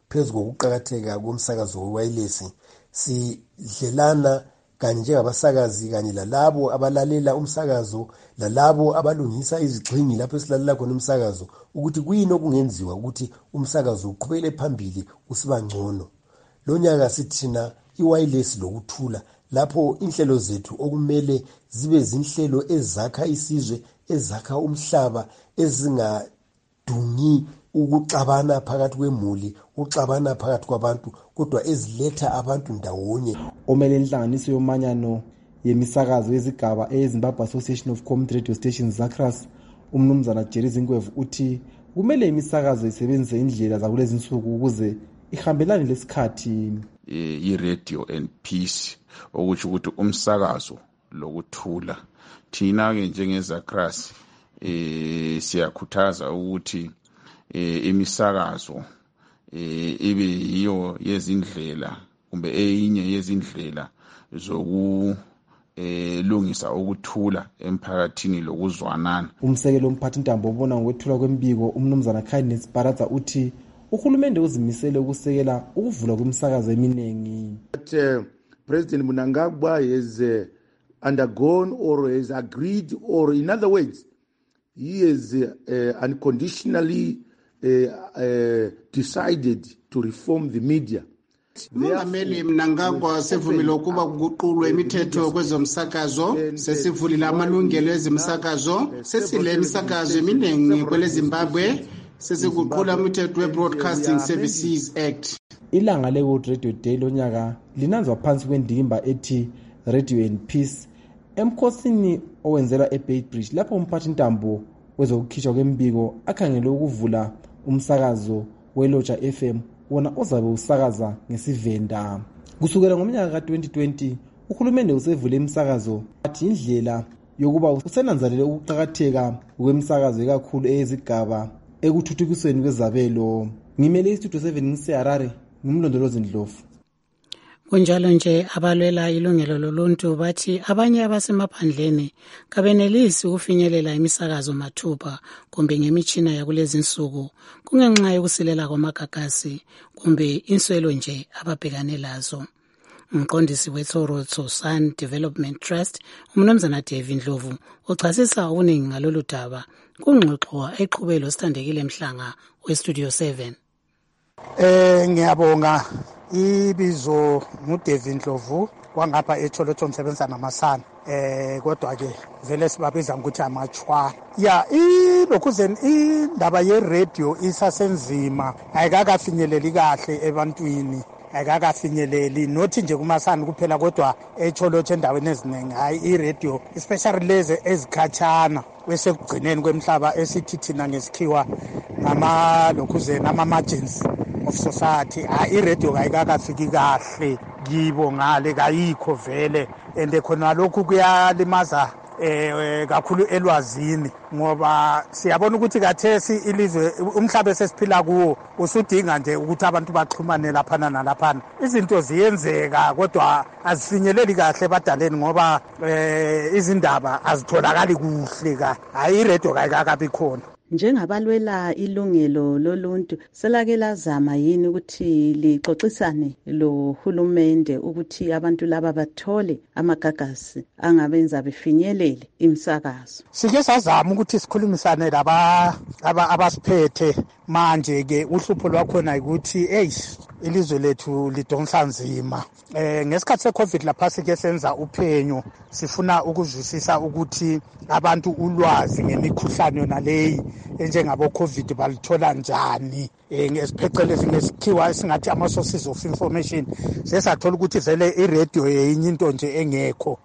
phezu kokuqakatheka komsakazo wewayilesi. Sidlelana kanye njengabasakazi kanye lalabo abalalela umsakazo, lalabo abalungisa izigxingi lapho esilalela khona umsakazo, ukuthi kuyini okungenziwa ukuthi umsakazo uqhubekele phambili usiba ngcono. Lo nyaka sithina iwayilesi lokuthula, lapho inhlelo zethu okumele zibe zinhlelo ezakha isizwe, ezakha umhlaba, ezingadungi ukuxabana phakathi kwemuli, ukuxabana phakathi kwabantu, kodwa eziletha abantu ndawonye. Omele inhlanganiso yomanyano yemisakazo yezigaba eZimbabwe Association of Community Radio Stations ZACRAS, umnumzana Jerry Zinkwevu uthi kumele imisakazo isebenzise indlela zakulezi insuku ukuze ihambelane lesikhathi. I-radio and peace, okuthi ukuthi umsakazo lokuthula. Thina-ke njengeZACRAS siyakhuthaza ukuthi imisakazo ibe yiyo yezindlela kumbe eyinye yezindlela zokulungisa ukuthula emphakathini lokuzwanana. Umsekelo umphathi ntambo obona ngokwethula kwembiko umnumzana Kindness Baratza uthi uhulumende uzimisele ukusekela ukuvula kwemsakazo eminingi. President Mnangagwa has undergone or has agreed, or in other words, he has unconditionally decided to reform the media. Umongameli Mnangagwa sevumile ukuba kuguqulwe imithetho kwezomsakazo, sesivulile amalungelo ezomsakazo, sesile imisakazo eminingi kwele Zimbabwe, sesiguqula imithetho we-Broadcasting Services Act. Ilanga le-World Radio Day lonyaka linanzwa phansi kwendikimba ethi Radio and Peace emkhosini owenzelwa eBeitbridge, lapho umphathi ntambo wezokukhishwa kwembiko akhangele ukuvula umsakazo weLoja FM wona ozabe usakaza ngesivenda. Kusukela ngomnyaka ka-2020 uhulumende usevule imisakazo athi indlela yokuba usenanzelele ukuqhakatheka kwemsakazo ekakhulu eyezigaba ekuthuthukisweni kwezabelo. Ngimele iStudio 7 ngiseHarare, ngimlondolozi Ndlovu. Kunjalo nje abalwela ilungelo loluntu bathi abanye abasemaphandleni kabenelisi ukufinyelela imisakazo mathupha kumbe ngemitshina yakulezi insuku kungenxa yokusilela kwamagagasi kumbe inswelo nje ababhekane lazo. Umqondisi weTsorotso Sun Development Trust umnumzana David Ndlovu uchasisa okuningi ngalolu daba kungxoxo eqhubelo sithandekile Mhlanga weStudio 7. Ngiyabonga ibizo nguDavid Ndlovu kwangapha eTsorotso umsebenza namasana kodwa ke vele sibabiza ukuthi amachwa lokuzeni indaba ye-radio isasenzima ayikakafinyeleli kahle ebantwini ayikakafinyeleli nothi nje kumasana kuphela kodwa eTsorotso endaweni eziningi hayi i-radio especially lezi ezikhatshana kwesekugcineni kwemhlaba esithi thina ngesikhiwa lokuzeni ama-margins of society. I-radio kayikakafiki kahle kibo ngale kayikho vele and khona lokhu kuyalimaza kakhulu elwazini ngoba siyabona ukuthi kathesi ilizwe umhlaba esesiphila kuwo usudinga nje ukuthi abantu baxhumane laphana nalaphana. Izinto ziyenzeka kodwa azifinyeleli kahle badaleni ngoba izindaba azitholakali kuhle hayi i-radio kayikakabi khona. Njengabalwela ilungelo loluntu selake lazama yini ukuthi lixoxisane lo hulumende ukuthi abantu laba bathole amagagasi angabenza befinyelele imsakazo? Sike sazama ukuthi sikhulumisane laba abasiphethe manje ke uhlupho lwakhona ukuthi ilizwe lethu lidonsa nzima. Ngesikhathi seCovid lapha sike senza uphenyo sifuna ukuzwisisa ukuthi abantu ulwazi ngemikhuhlane yona leyi enjengabo COVID balithola njani. Ngesiphecelezi ngesikhiwa esingathi ama-sources of information sesathola ukuthi vele i-radio yenye into nje engekho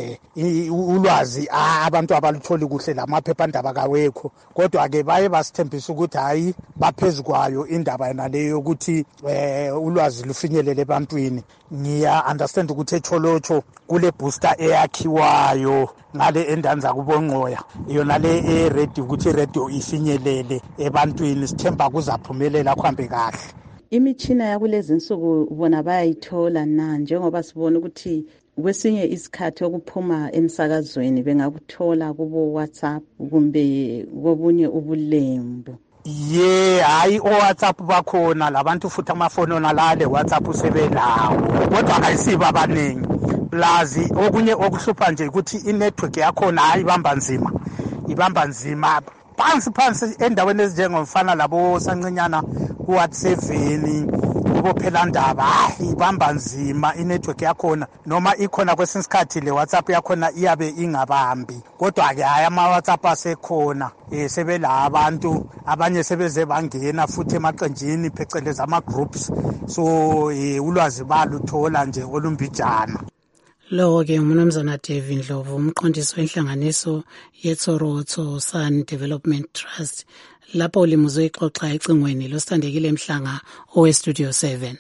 ulwazi abantu abalutholi kuhle lamaphephandaba kawekho kodwa ke baye basithembisa ukuthi hayi baphezu kwayo indaba yona leyo yokuthi ulwazi lufinyelele ebantwini. Ngiya-understand ukuthi eTsorotso kule booster eyakhiwayo ngale endanza kubonqoya yona le e-radio ukuthi i-radio ifinyelele ebantwini. Sithemba kuzaphumelela kuhambe kahle. Imitshina yakulezi insuku ubona bayayithola na njengoba sibona ukuthi kwesinye isikhathi okuphuma emsakazweni bengakuthola kubo WhatsApp kumbe kobunye ubulembu? hayi o-WhatsApp bakhona labantu futhi amafoni onalale WhatsApp sebelawo kodwa akayisibo abaningi plazi okunye okuhlupha nje ukuthi i-network yakhona hayi ibamba nzima phansi endaweni ezinjengomfana labo Sancinyana ku-7 kubophela ndaba ibamba nzima i-network yakhona noma ikhona kwesinye isikhathi le WhatsApp yakhona iyabe ingabambi kodwa-ke hayi ama-WhatsApp asekhona sebela abantu abanye sebeze bangena futhi emaqenjini phecelezi ama-groups so ulwazi baluthola nje olumbijana. Lo-ke uMnumzana Devi Ndlovu umqondisi wenhlanganiso yeTsorotso Sun Development Trust lapho ulimuzwe ixoxa ecingweni losithandekile Mhlanga oweStudio 7.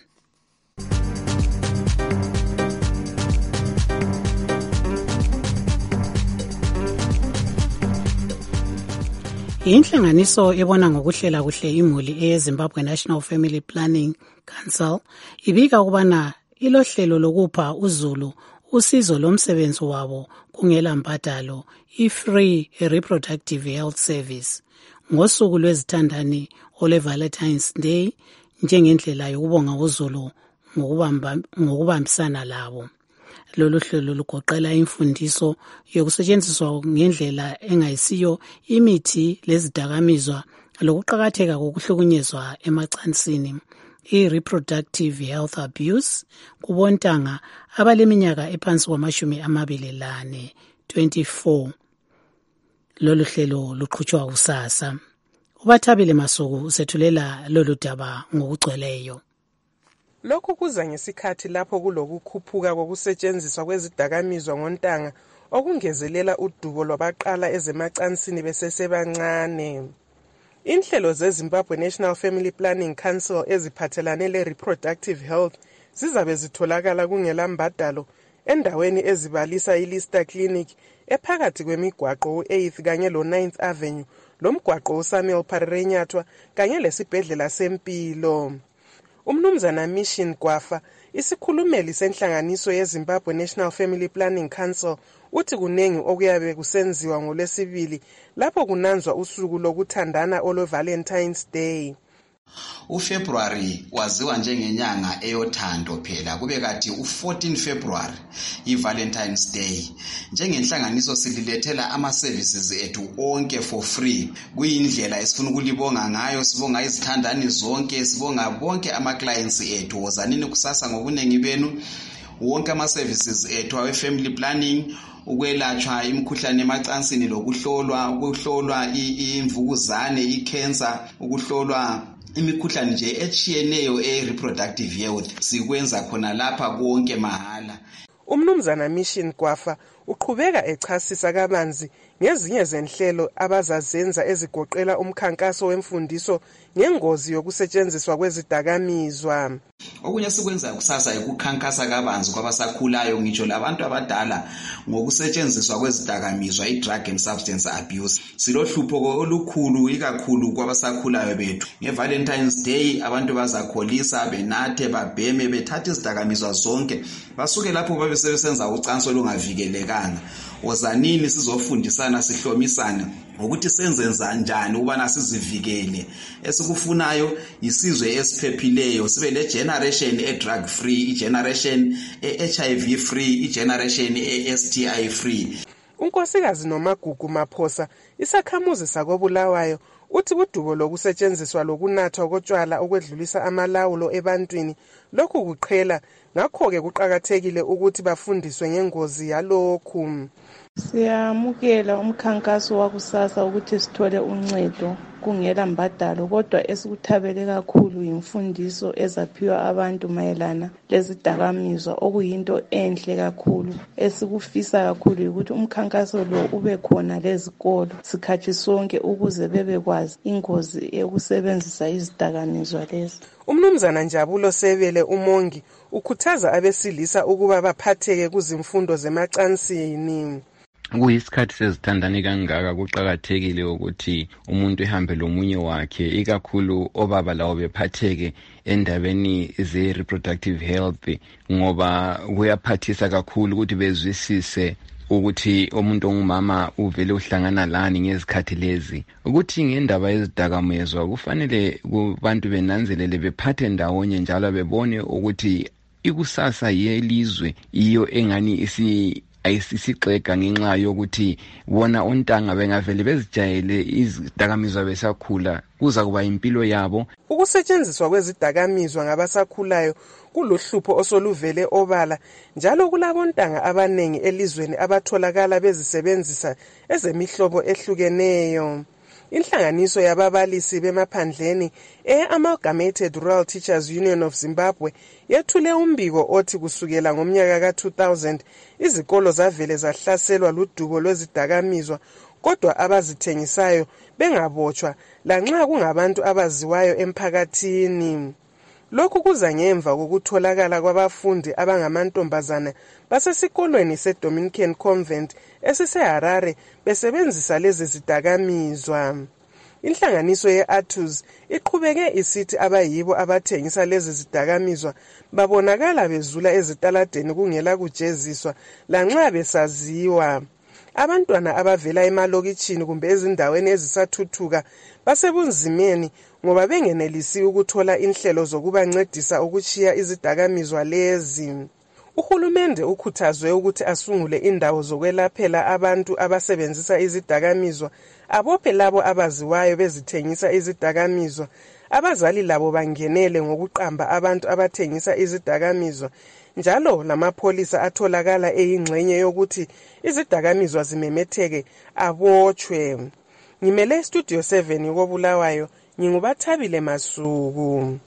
Inhlanganiso ebona ngokuhlela kuhle imuli eZimbabwe National Family Planning Council ibika ukubana ilohlelo lokupha uZulu usizo lomsebenzi wabo kungela mbadalo i-Free Reproductive Health Service ngosuku lwezithandani ole-Valentine's Day njengendlela yokubonga uZulu ngokubambisana labo. Lolu hlelo lugoqela imfundiso yokusetshenziswa ngendlela engayisiyo imithi lezidakamizwa lokuqakatheka kokuhlukunyezwa emacansini i-reproductive health abuse kubontanga abaleminyaka ephansi kwama-24. 24. Lolu hlelo luqhutshwa kusasa. UBathabile Masuku usethulela lolu daba ngokugcweleyo. Lokhu kuza ngesikhathi lapho kulokukhuphuka kokusetshenziswa kwezidakamizwa ngontanga okungezelela udubo lwabaqala ezemacansini besesebancane. Inhlelo zeZimbabwe National Family Planning Council eziphathelane le-reproductive health zizabe zitholakala kungela mbadalo endaweni ezibalisa iLista Clinic ephakathi kwemigwaqo u-8th kanye lo-9th Avenue lomgwaqo uSamuel Parirenyathwa kanye lesibhedlela sempilo. Umnumzana Mission Gwafa, isikhulumeli senhlanganiso yeZimbabwe National Family Planning Council, uthi kunengi okuyabe kusenziwa ngoLwesibili lapho kunanzwa usuku lokuthandana olwe-Valentine's Day. uFebruary waziwa njengenyanga eyothando phela kube kathi u14 February iValentine's Day. Njengenhlanganiso sililethela ama-services ethu onke for free. Kuyindlela esifuna ukulibonga ngayo, sibonga izithandani zonke, sibonga bonke ama-clients ethu. Wozanini kusasa ngobunengi benu. Wonke ama-services ethu awe-family planning, ukwelatshwa imikhuhlane emacansini ukuhlolwa imvukuzane, i-cancer, ukuhlolwa imikhuhlane nje etshiyeneyo e-reproductive health sikwenza khona lapha konke mahala. Umnumzana Mission Gwafa uqhubeka echasisa kabanzi ngezinye zenhlelo abazazenza ezigoqela umkhankaso wemfundiso ngengozi yokusetshenziswa kwezidakamizwa. Okunye sikwenza kusasa ukukhankasa kabanzi kwabasakhulayo ngitsho labantu abadala ngokusetshenziswa kwezidakamizwa i-drug and substance abuse. Silohlupho olukhulu ikakhulu kwabasakhulayo bethu. Nge-Valentine's Day abantu bazakholisa, benathe, babheme, bethathe izidakamizwa zonke. Basuke lapho babe sebesenza ucansi olungavikelekanga. Wozanini sizofundisana sihlomisana ukuthi senze njani ubana sizivikele. Esikufunayo isizwe esiphephileyo, sibe le generation e-drug free, i-generation e-HIV free, i-generation e-STI free. uNkosikazi Nomagugu Maphosa, isakhamuzi sakoBulawayo, uthi udubo lokusetshenziswa lokunathwa kotshwala okwedlulisa amalawulo ebantwini lokhu kuqhela, ngakho-ke kuqakathekile ukuthi bafundiswe ngengozi yalokhu. Siyamukela umkhankaso wakusasa ukuthi sithole uncedo kungela mbadalo, kodwa esikuthabele kakhulu imfundiso ezaphiwa abantu mayelana lezidakamizwa, okuyinto enhle kakhulu. Esikufisa kakhulu ukuthi umkhankaso lo ube khona lezikolo sikhathi sonke ukuze bebekwazi ingozi yokusebenzisa izidakamizwa lezi. Umnumzana Njabulo Sebele umongi ukhuthaza abesilisa ukuba baphatheke kuzimfundo zemacansini. Kuyisikhathi sezithandani kangaka kuqakathekile ukuthi umuntu ehambe lomunye wakhe, ikakhulu obaba lawo bephatheke endabeni ze-reproductive health, ngoba kuyaphathisa kakhulu ukuthi bezwisise ukuthi umuntu ongumama uvele uhlangana lani ngezikhathi lezi, ukuthi ngendaba yezidakamizwa kufanele kubantu benanzelele bephathe ndawonye njalo bebone ukuthi ikusasa yelizwe iyo engani ayisixega ngenxa yokuthi bona ontanga bengavele bezijayele izidakamizwa besakhula kuza kuba impilo yabo. Ukusetshenziswa kwezidakamizwa ngabasakhulayo kuluhlupho osoluvele obala, njalo kulabontanga abanengi elizweni abatholakala bezisebenzisa ezemihlobo ehlukeneyo. Inhlanganiso yababalisi bemaphandleni Amalgamated Rural Teachers Union of Zimbabwe yethule umbiko othi kusukela ngomnyaka ka-2000 izikolo zavele zahlaselwa ludubo lwezidakamizwa, kodwa abazithengisayo bengabotshwa lanxa kungabantu abaziwayo emphakathini. Lokhu kuza ngemva kokutholakala kwabafundi abangamantombazana basesikolweni seDominican Convent esiseHarare besebenzisa lezi zidakamizwa. Inhlanganiso ye-ATUS iqhubeke isithi abayibo abathengisa lezi zidakamizwa babonakala bezula ezitaladeni kungela kujeziswa lanxa besaziwa. Abantwana abavela emalokitshini kumbe ezindaweni ezisathuthuka basebunzimeni ngoba bengenelisi ukuthola inhlelo zokubancedisa ukuchiya izidakamizwa lezi. Uhulumende ukhuthazwe ukuthi asungule indawo zokwelaphela abantu abasebenzisa izidakamizwa, abophe labo abaziwayo bezithengisa izidakamizwa. Abazali labo bangenele ngokuqamba abantu abathengisa izidakamizwa, njalo lamapholisa atholakala eyingxenye yokuthi izidakamizwa zimemetheke abotshwe. Ngimele Studio 7 koBulawayo, nginguBathabile Masuku.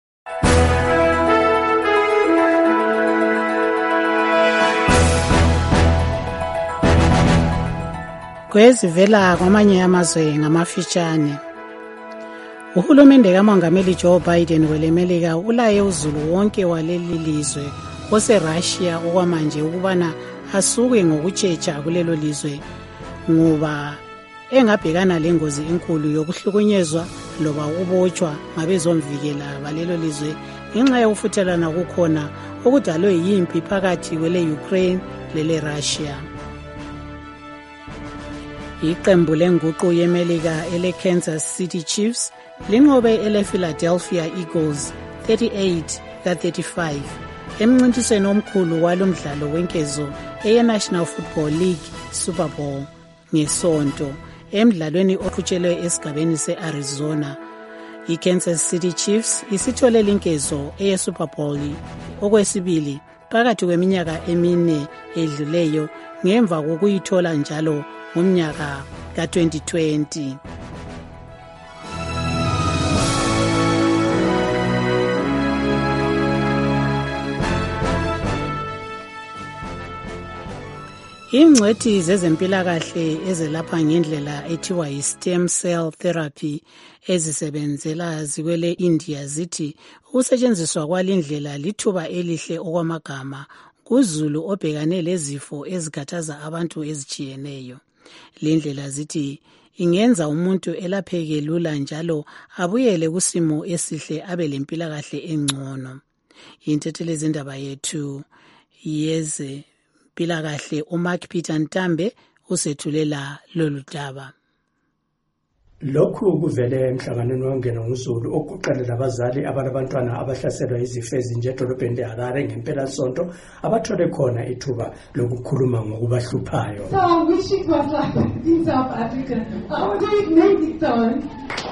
Kwezivela kwamanye amazwe ngamafitshane. Uhulumende kaMongameli Joe Biden welemelika ulaye uzulu wonke waleli lizwe oseRussia okwamanje ukubana asuke ngokutshetsha kulelo lizwe ngoba engabhekana lengozi enkulu yokuhlukunyezwa loba ukubotshwa ngabezomvikela balelo lizwe ngenxa yokufuthelana kukhona okudalwe yimpi phakathi kwele Ukraine lele Russia. Iqembu lenguqu yeMelika ele Kansas City Chiefs linqobe ele Philadelphia Eagles 38-35 emncintisweni omkhulu walomdlalo wenkezo eyeNational Football League Super Bowl ngesonto emdlalweni oqhutshelwe esigabeni se-Arizona. I-Kansas City Chiefs isithole inkezo eye-Super Bowl okwesibili phakathi kweminyaka emine edluleyo ngemva kokuyithola njalo ngomnyaka ka-2020. Ingcwethi zezempilakahle ezelapha ngendlela ethiwa yi-stem cell therapy ezisebenzela zikwele India zithi ukusetshenziswa kwalindlela lithuba elihle okwamagama kuzulu obhekane lezifo ezikhathaza abantu ezitshiyeneyo. Lendlela zithi ingenza umuntu elapheke lula njalo abuyele kusimo esihle abe lempilakahle engcono. Inthethelezi indaba yethu yeze Pilakahle uMark Peter Ntambe usethulela lolu daba. Lokhu kuvele emhlanganweni wangena nguzulu okuqalela abazali abalabantwana abahlaselwa izifo ezinje edolobheni leHarare ngempelasonto abathole khona ithuba lokukhuluma ngokubahluphayo. So I wish it was like in South Africa. I would do it next time.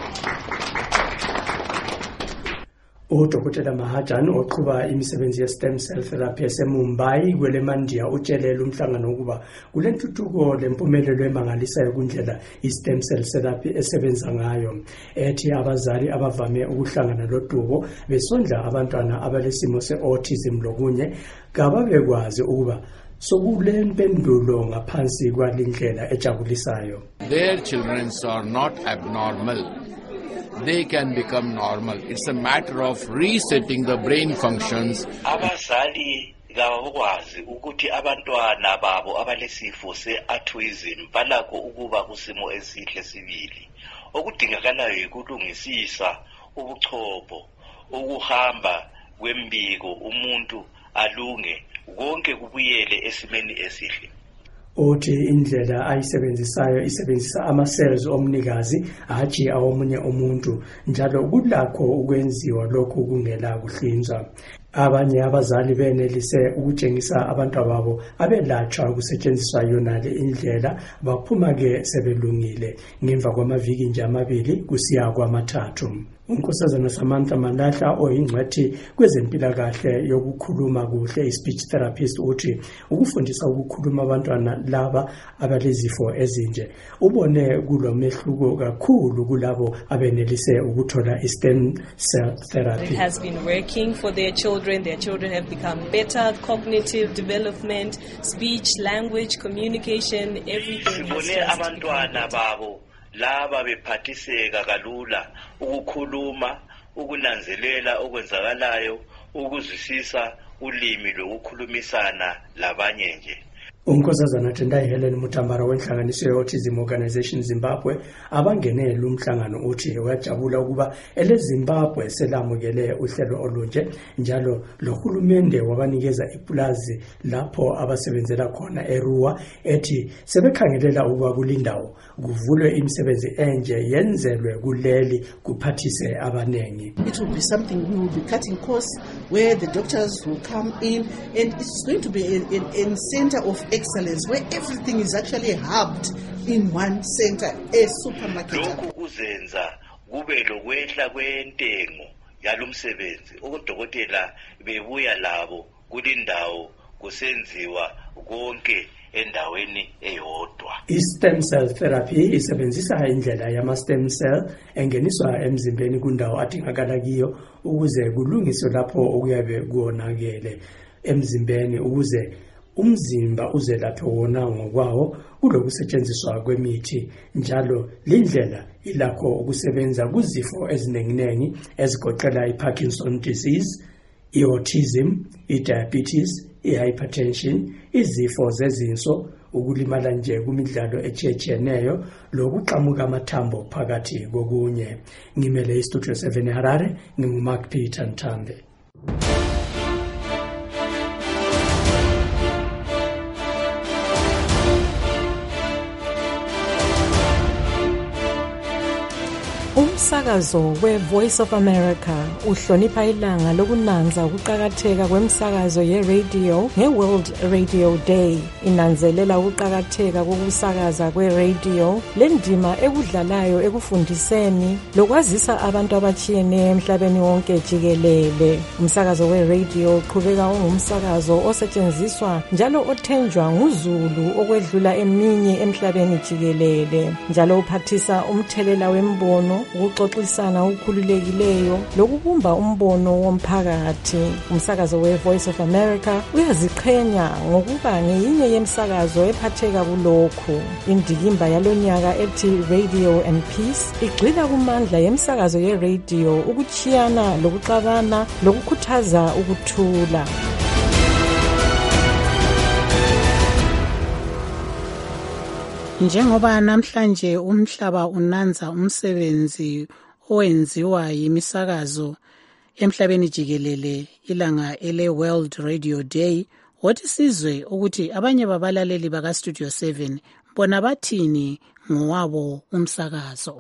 Udokotela Mahajan oqhuba imisebenzi ye-stem cell therapy eseMumbai kwelemandiya utshelela umhlangano ukuba kulentuthuko lempumelelo emangalisayo kundlela i-stem cell therapy esebenza ngayo. Ethi abazali abavame ukuhlangana lodubo besondla abantwana abalesimo se-autism lokunye kababekwazi ukuba sokule mpendulo ngaphansi kwalindlela ejabulisayo. Their children are not abnormal. They can become normal. It's a matter of resetting the brain functions. Abazali kabakwazi ukuthi abantwana babo abalesifo se-autism balakho ukuba kusimo esihle sibili. Okudingakalayo ukulungisisa ubuchopho, ukuhamba kwembiko umuntu alunge konke kubuyele esimeni esihle. uthi indlela ayisebenzisayo isebenzisa ama-cells omnikazi hatshi awomunye umuntu njalo kulakho ukwenziwa lokhu kungela kuhlinzwa. Abanye abazali benelise ukutshengisa abantu babo abelatshwa kusetshenziswa yonale indlela baphuma-ke sebelungile ngemva kwamaviki nje amabili kusiya kwamathathu. Unkosazana Samantha Mandahla oyingcwethi kwezempilakahle yokukhuluma kuhle i-speech therapist uthi ukufundisa ukukhuluma abantwana laba abalezifo ezinje ubone kulomehluko kakhulu kulabo abenelise ukuthola i-stem cell therapy. It has been working for their children have become better at cognitive development, speech, language, communication, everything. Sibone abantwana babo laba bephathiseka kalula ukukhuluma, ukunanzelela okwenzakalayo, ukuzwisisa ulimi lokukhulumisana labanye nje. Unkosazana Tendai Helen Mutambara wenhlanganiso ye-Autism Organization Zimbabwe abangenele umhlangano uthi wajabula ukuba ele-Zimbabwe selamukele uhlelo olunje njalo lohulumende wabanikeza ipulazi lapho abasebenzela khona eRua ethi sebekhangelela ukuba kulindawo kuvulwe imisebenzi enje yenzelwe kuleli kuphathise abanengi. It will be something we will be cutting costs where the doctors will come in and it's going to be a center of excellence where everything is actually hubbed in one center, a supermarket. Lokhu kuzenza kube lokwehla kwentengo yalomsebenzi odokotela bebuya labo kulindawo kusenziwa konke endaweni eyodwa. I-stem cell therapy isebenzisa indlela yama-stem cell engeniswa emzimbeni kundawo adingakala kiyo ukuze kulungiswe lapho okuyabe kuonakele emzimbeni ukuze umzimba uzelaphe wona ngokwawo kulokusetshenziswa kwemithi njalo lindlela ilakho ukusebenza kuzifo ezinenginengi ezigoqela i-Parkinson disease, i-autism, i-diabetes, i-hypertension, izifo zezinso, ukulimala nje kumidlalo etshiyetshiyeneyo lokuqamuka amathambo phakathi kokunye. Ngimele iStudio 7 Harare, nginguMark Peter Nthambe. Umsakazo we-Voice of America uhlonipha ilanga lokunanza ukuqakatheka kwemsakazo ye-radio nge-World Radio Day. Inanzelela ukuqakatheka kokusakaza kwe-radio lendima ekudlalayo ekufundiseni lokwazisa abantu abatshiyeneyo emhlabeni wonke jikelele. Umsakazo we-radio uqhubeka ungumsakazo osetshenziswa njalo othenjwa nguzulu okwedlula eminye emhlabeni jikelele njalo uphathisa umthelela wembono ukuxoxisana ukukhululekileyo lokubumba umbono womphakathi. Umsakazo we-Voice of America uyaziqhenya ngokuba ngeyinye yemsakazo ephatheka kulokhu. Indikimba yalonyaka ethi Radio and Peace igxila kumandla yemsakazo ye-radio ukuchiyana lokuxabana lokukhuthaza ukuthula. Njengoba namhlanje umhlaba unanza umsebenzi owenziwa yimisakazo emhlabeni jikelele ilanga ele World Radio Day, wothi sizwe ukuthi abanye babalaleli baka Studio 7 bona bathini ngowabo umsakazo.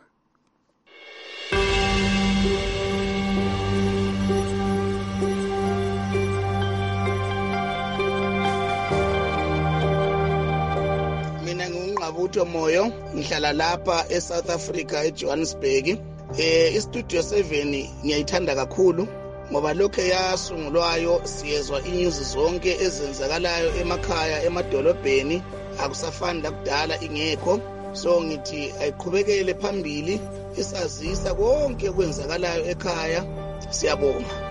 Utho Moyo ngihlala lapha eSouth Africa eJohannesburg. iStudio 7 ngiyayithanda kakhulu ngoba lokho yasungulwayo siyezwa inews zonke ezenzakalayo emakhaya emadolobheni akusafani lakudala ingekho. So ngithi ayiqhubekele phambili isazisa konke okwenzakalayo ekhaya. Siyabonga.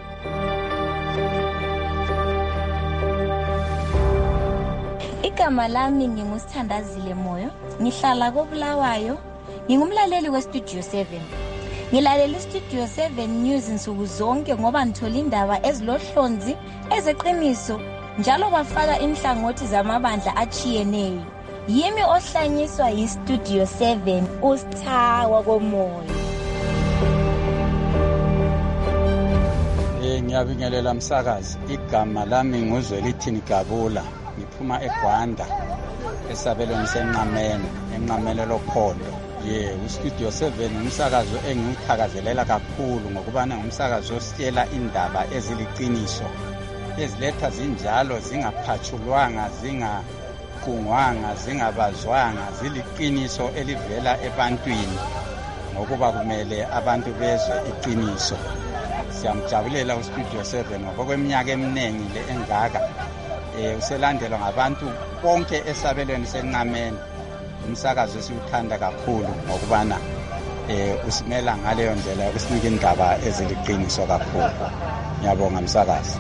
Igama lami ngingusithandazile Moyo, ngihlala koBulawayo, ngingumlaleli weStudio 7. Ngilalela iStudio 7 News insuku zonke ngoba ngithola indaba ezilohlonzi, ezeqiniso, njalo bafaka inhlangothi zamabandla achiyeneyo. Yimi ohlanyiswa yiStudio 7, uSithawa komoya. Ngiyabingelela msakazi. Igama lami nguZwelithini Gabula. Ngiphuma eGwanda. esabelweni enqamene lokhondo. Ustudio 7 umsakazo engiwuthakazelela kakhulu ngokubana ngumsakazo ositshela indaba eziliqiniso, eziletha zinjalo, zingaphatshulwanga, zingaqungwanga, zingabazwanga, ziliqiniso elivela ebantwini ngokuba kumele abantu bezwe iqiniso. Siyamjabulela uStudio 7 ngokweminyaka eminingi le engaka uselandelwa ngabantu bonke esabelweni senqamene. Umsakazo siwuthanda kakhulu ngokubana usimela ngaleyo ndlela yokusinika indaba eziliqiniso kakhulu. Ngiyabonga msakazi.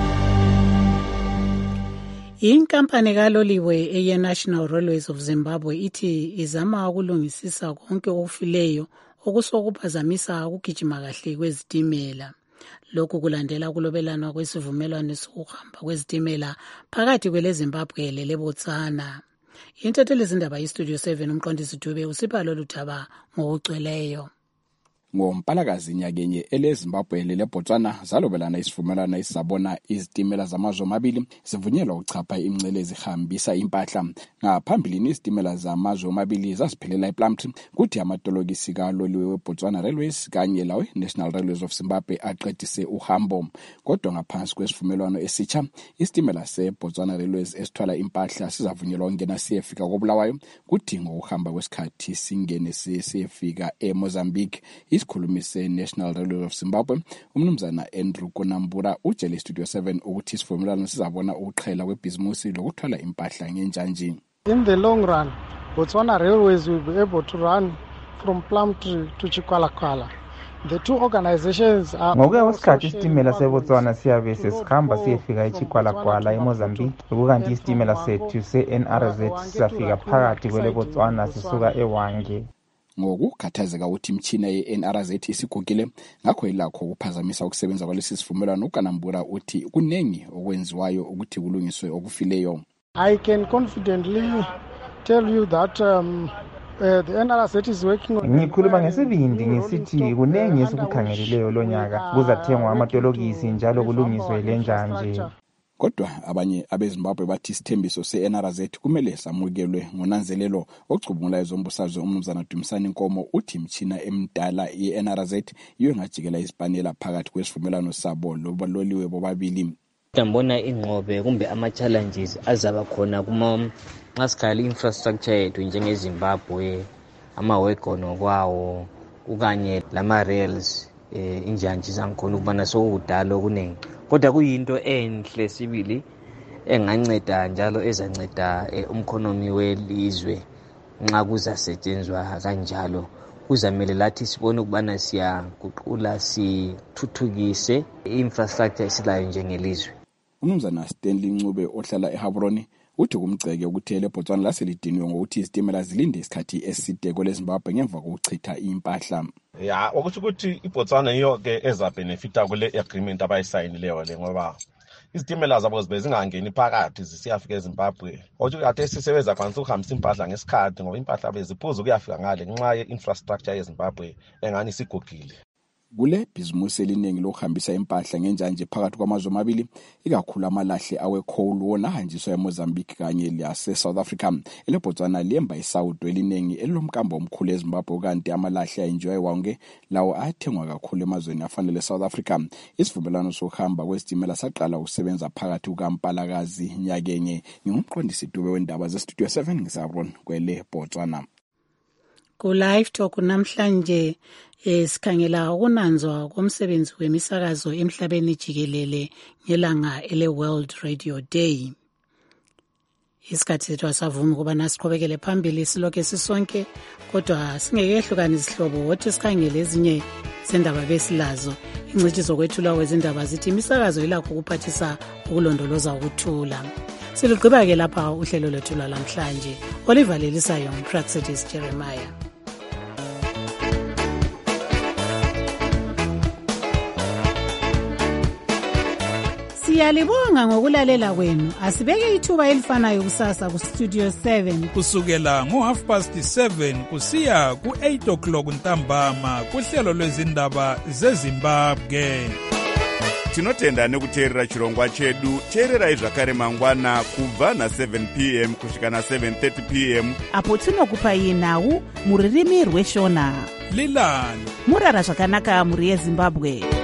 Inkampani kaloliwe eye-National Railways of Zimbabwe ithi izama ukulungisisa konke okufileyo okusokuphazamisa ukugijima kahle kwezitimela. Lokhu kulandela ukulobelana kwesivumelwano sokuhamba kwezitimela phakathi kweleZimbabwe leleBotswana. Intatheli zindaba yeStudio 7 umqondisi Dube usipha lolu thaba ngokugcweleyo. ngoMpalakazi nyakenye eleZimbabwe leleBotswana zalobelana isivumelwano esizabona izitimela zamazwe amabili zivunyelwa ukuchapha imncele ezihambisa impahla. Ngaphambilini izitimela zamazwe amabili zasiphelela ePlumtree kuthi amatologisi kaloliwe weBotswana Railways kanye lawe National Railways of Zimbabwe aqedise uhambo. Kodwa ngaphansi kwesivumelwano esitsha isitimela seBotswana Railways esithwala impahla sizavunyelwa ukungena siyefika koBulawayo kuthi ngokuhamba kwesikhathi singene siyefika eMozambique. Isikhulumi se-National Railways of Zimbabwe umnumzana Andrew Konambura utshele iStudio 7 ukuthi isivumelwano sizabona ukuqhela kwebhizimusi lokuthwala impahla ngenjanji. In the long run, Botswana Railways will be able to run from Plumtree to Chikwalakwala. The two organizations are ngokuya kwesikhathi isitimela seBotswana siyabe sesihamba siyefika eChikwalakwala eMozambique, kukanti isitimela sethu se-NRZ sizafika phakathi kweleBotswana sisuka eWange. Ngokukhathazeka ukuthi imtshina ye-NRZ isigugile ngakho ilakho ukuphazamisa ukusebenza kwalesi sivumelwano. uKanambura uthi kunengi okwenziwayo ukuthi kulungiswe okufileyo. I can confidently tell you that the NRZ is working on. Ngikhuluma ngesibindi ngisithi kunengi esikukhangeleleyo lonyaka, kuzathengwa amatologisi njalo kulungiswe lenjanje. Kodwa abanye abeZimbabwe bathi isithembiso se-NRZ kumele samukelwe ngonanzelelo. Ocubungulayo zombusazwe umnumzana Dumisani Nkomo uthi imtshina emdala ye-NRZ iyo engajikela isipanela phakathi kwesivumelwano sabo lobaloliwe bobabili. Tambona ingqobe kumbe ama-challenges azaba khona nxa infrastructure yethu njengeZimbabwe, amawegono kwawo ukanye lama-rails injanji zangikhona ukubana sokudala okunengi. Kodwa kuyinto enhle sibili enganceda njalo ezanceda umkhonomi welizwe nxa kuzasetshenzwa kanjalo. Kuzamele lathi sibone ukubana siyaguqula sithuthukise infrastructure esilayo njengelizwe. Umnumzana Stanley Ncube ohlala eHaburoni uthi kumceke ukuthi eleBotswana laselidiniwe ngokuthi izitimela zilinde isikhathi eside kweleZimbabwe ngemva kokuchitha impahla. Ya okusho ukuthi iBotswana yiyo ke ezabenefita kule agreement abayisayinileyo le ngoba izitimela zabo zibe zingangeni phakathi zisiyafika eZimbabwe. Okusho ukuthi sisebenza kwanza ukuhambisa impahla ngesikhathi ngoba impahla beziphuza ukuyafika ngale ngenxa ye-infrastructure yeZimbabwe engani sigugile. Kule bhizimusi eliningi lokuhambisa impahla ngenjanje phakathi kwamazwe amabili ikakhulu amalahle awe-coal wona ahanjiswa eMozambique kanye lase-South Africa. eleBotswana lemba isawudo eliningi elilomkambo omkhulu eZimbabwe kanti amalahle ayenjiwa eWange lawo ayathengwa kakhulu emazweni afanele South Africa. Isivumelwano sokuhamba kwezitimela saqala ukusebenza phakathi kukaMpalakazi nyakenye. Ngumqondisi Dube wendaba zeStudio 7 ngisabron kweleBotswana. Ku-Live Talk namhlanje sikhangela ukunanzwa komsebenzi wemisakazo emhlabeni jikelele ngelanga ele-World Radio Day. Isikhathi sethu asavumi ukuba nasiqhubekele phambili silokhu sisonke, kodwa singekehlukani izihlobo wothi sikhangele ezinye zendaba besilazo. Ingcitshi zokwethulwa kwezindaba zithi imisakazo ilakho ukuphathisa ukulondoloza ukuthula. Siligqiba-ke lapha uhlelo lwethu lwalamhlanje. Oliver Lelisayo Praxedis Jeremiah. Siyalibonga ngokulalela kwenu. Asibeke ithuba elifanayo kusasa kuStudio 7 kusukela ngo7:30 kusiya ku8 o'clock ntambama kuhlelo lwezindaba zeZimbabwe. tinotenda nekuteerera chirongwa chedu. Teererai zvakare mangwana kubva na7 p.m. kusvika na7:30 p.m. apo tinokupai nhau muririmi rweshona. Lilan murara zvakanaka muri yeZimbabwe.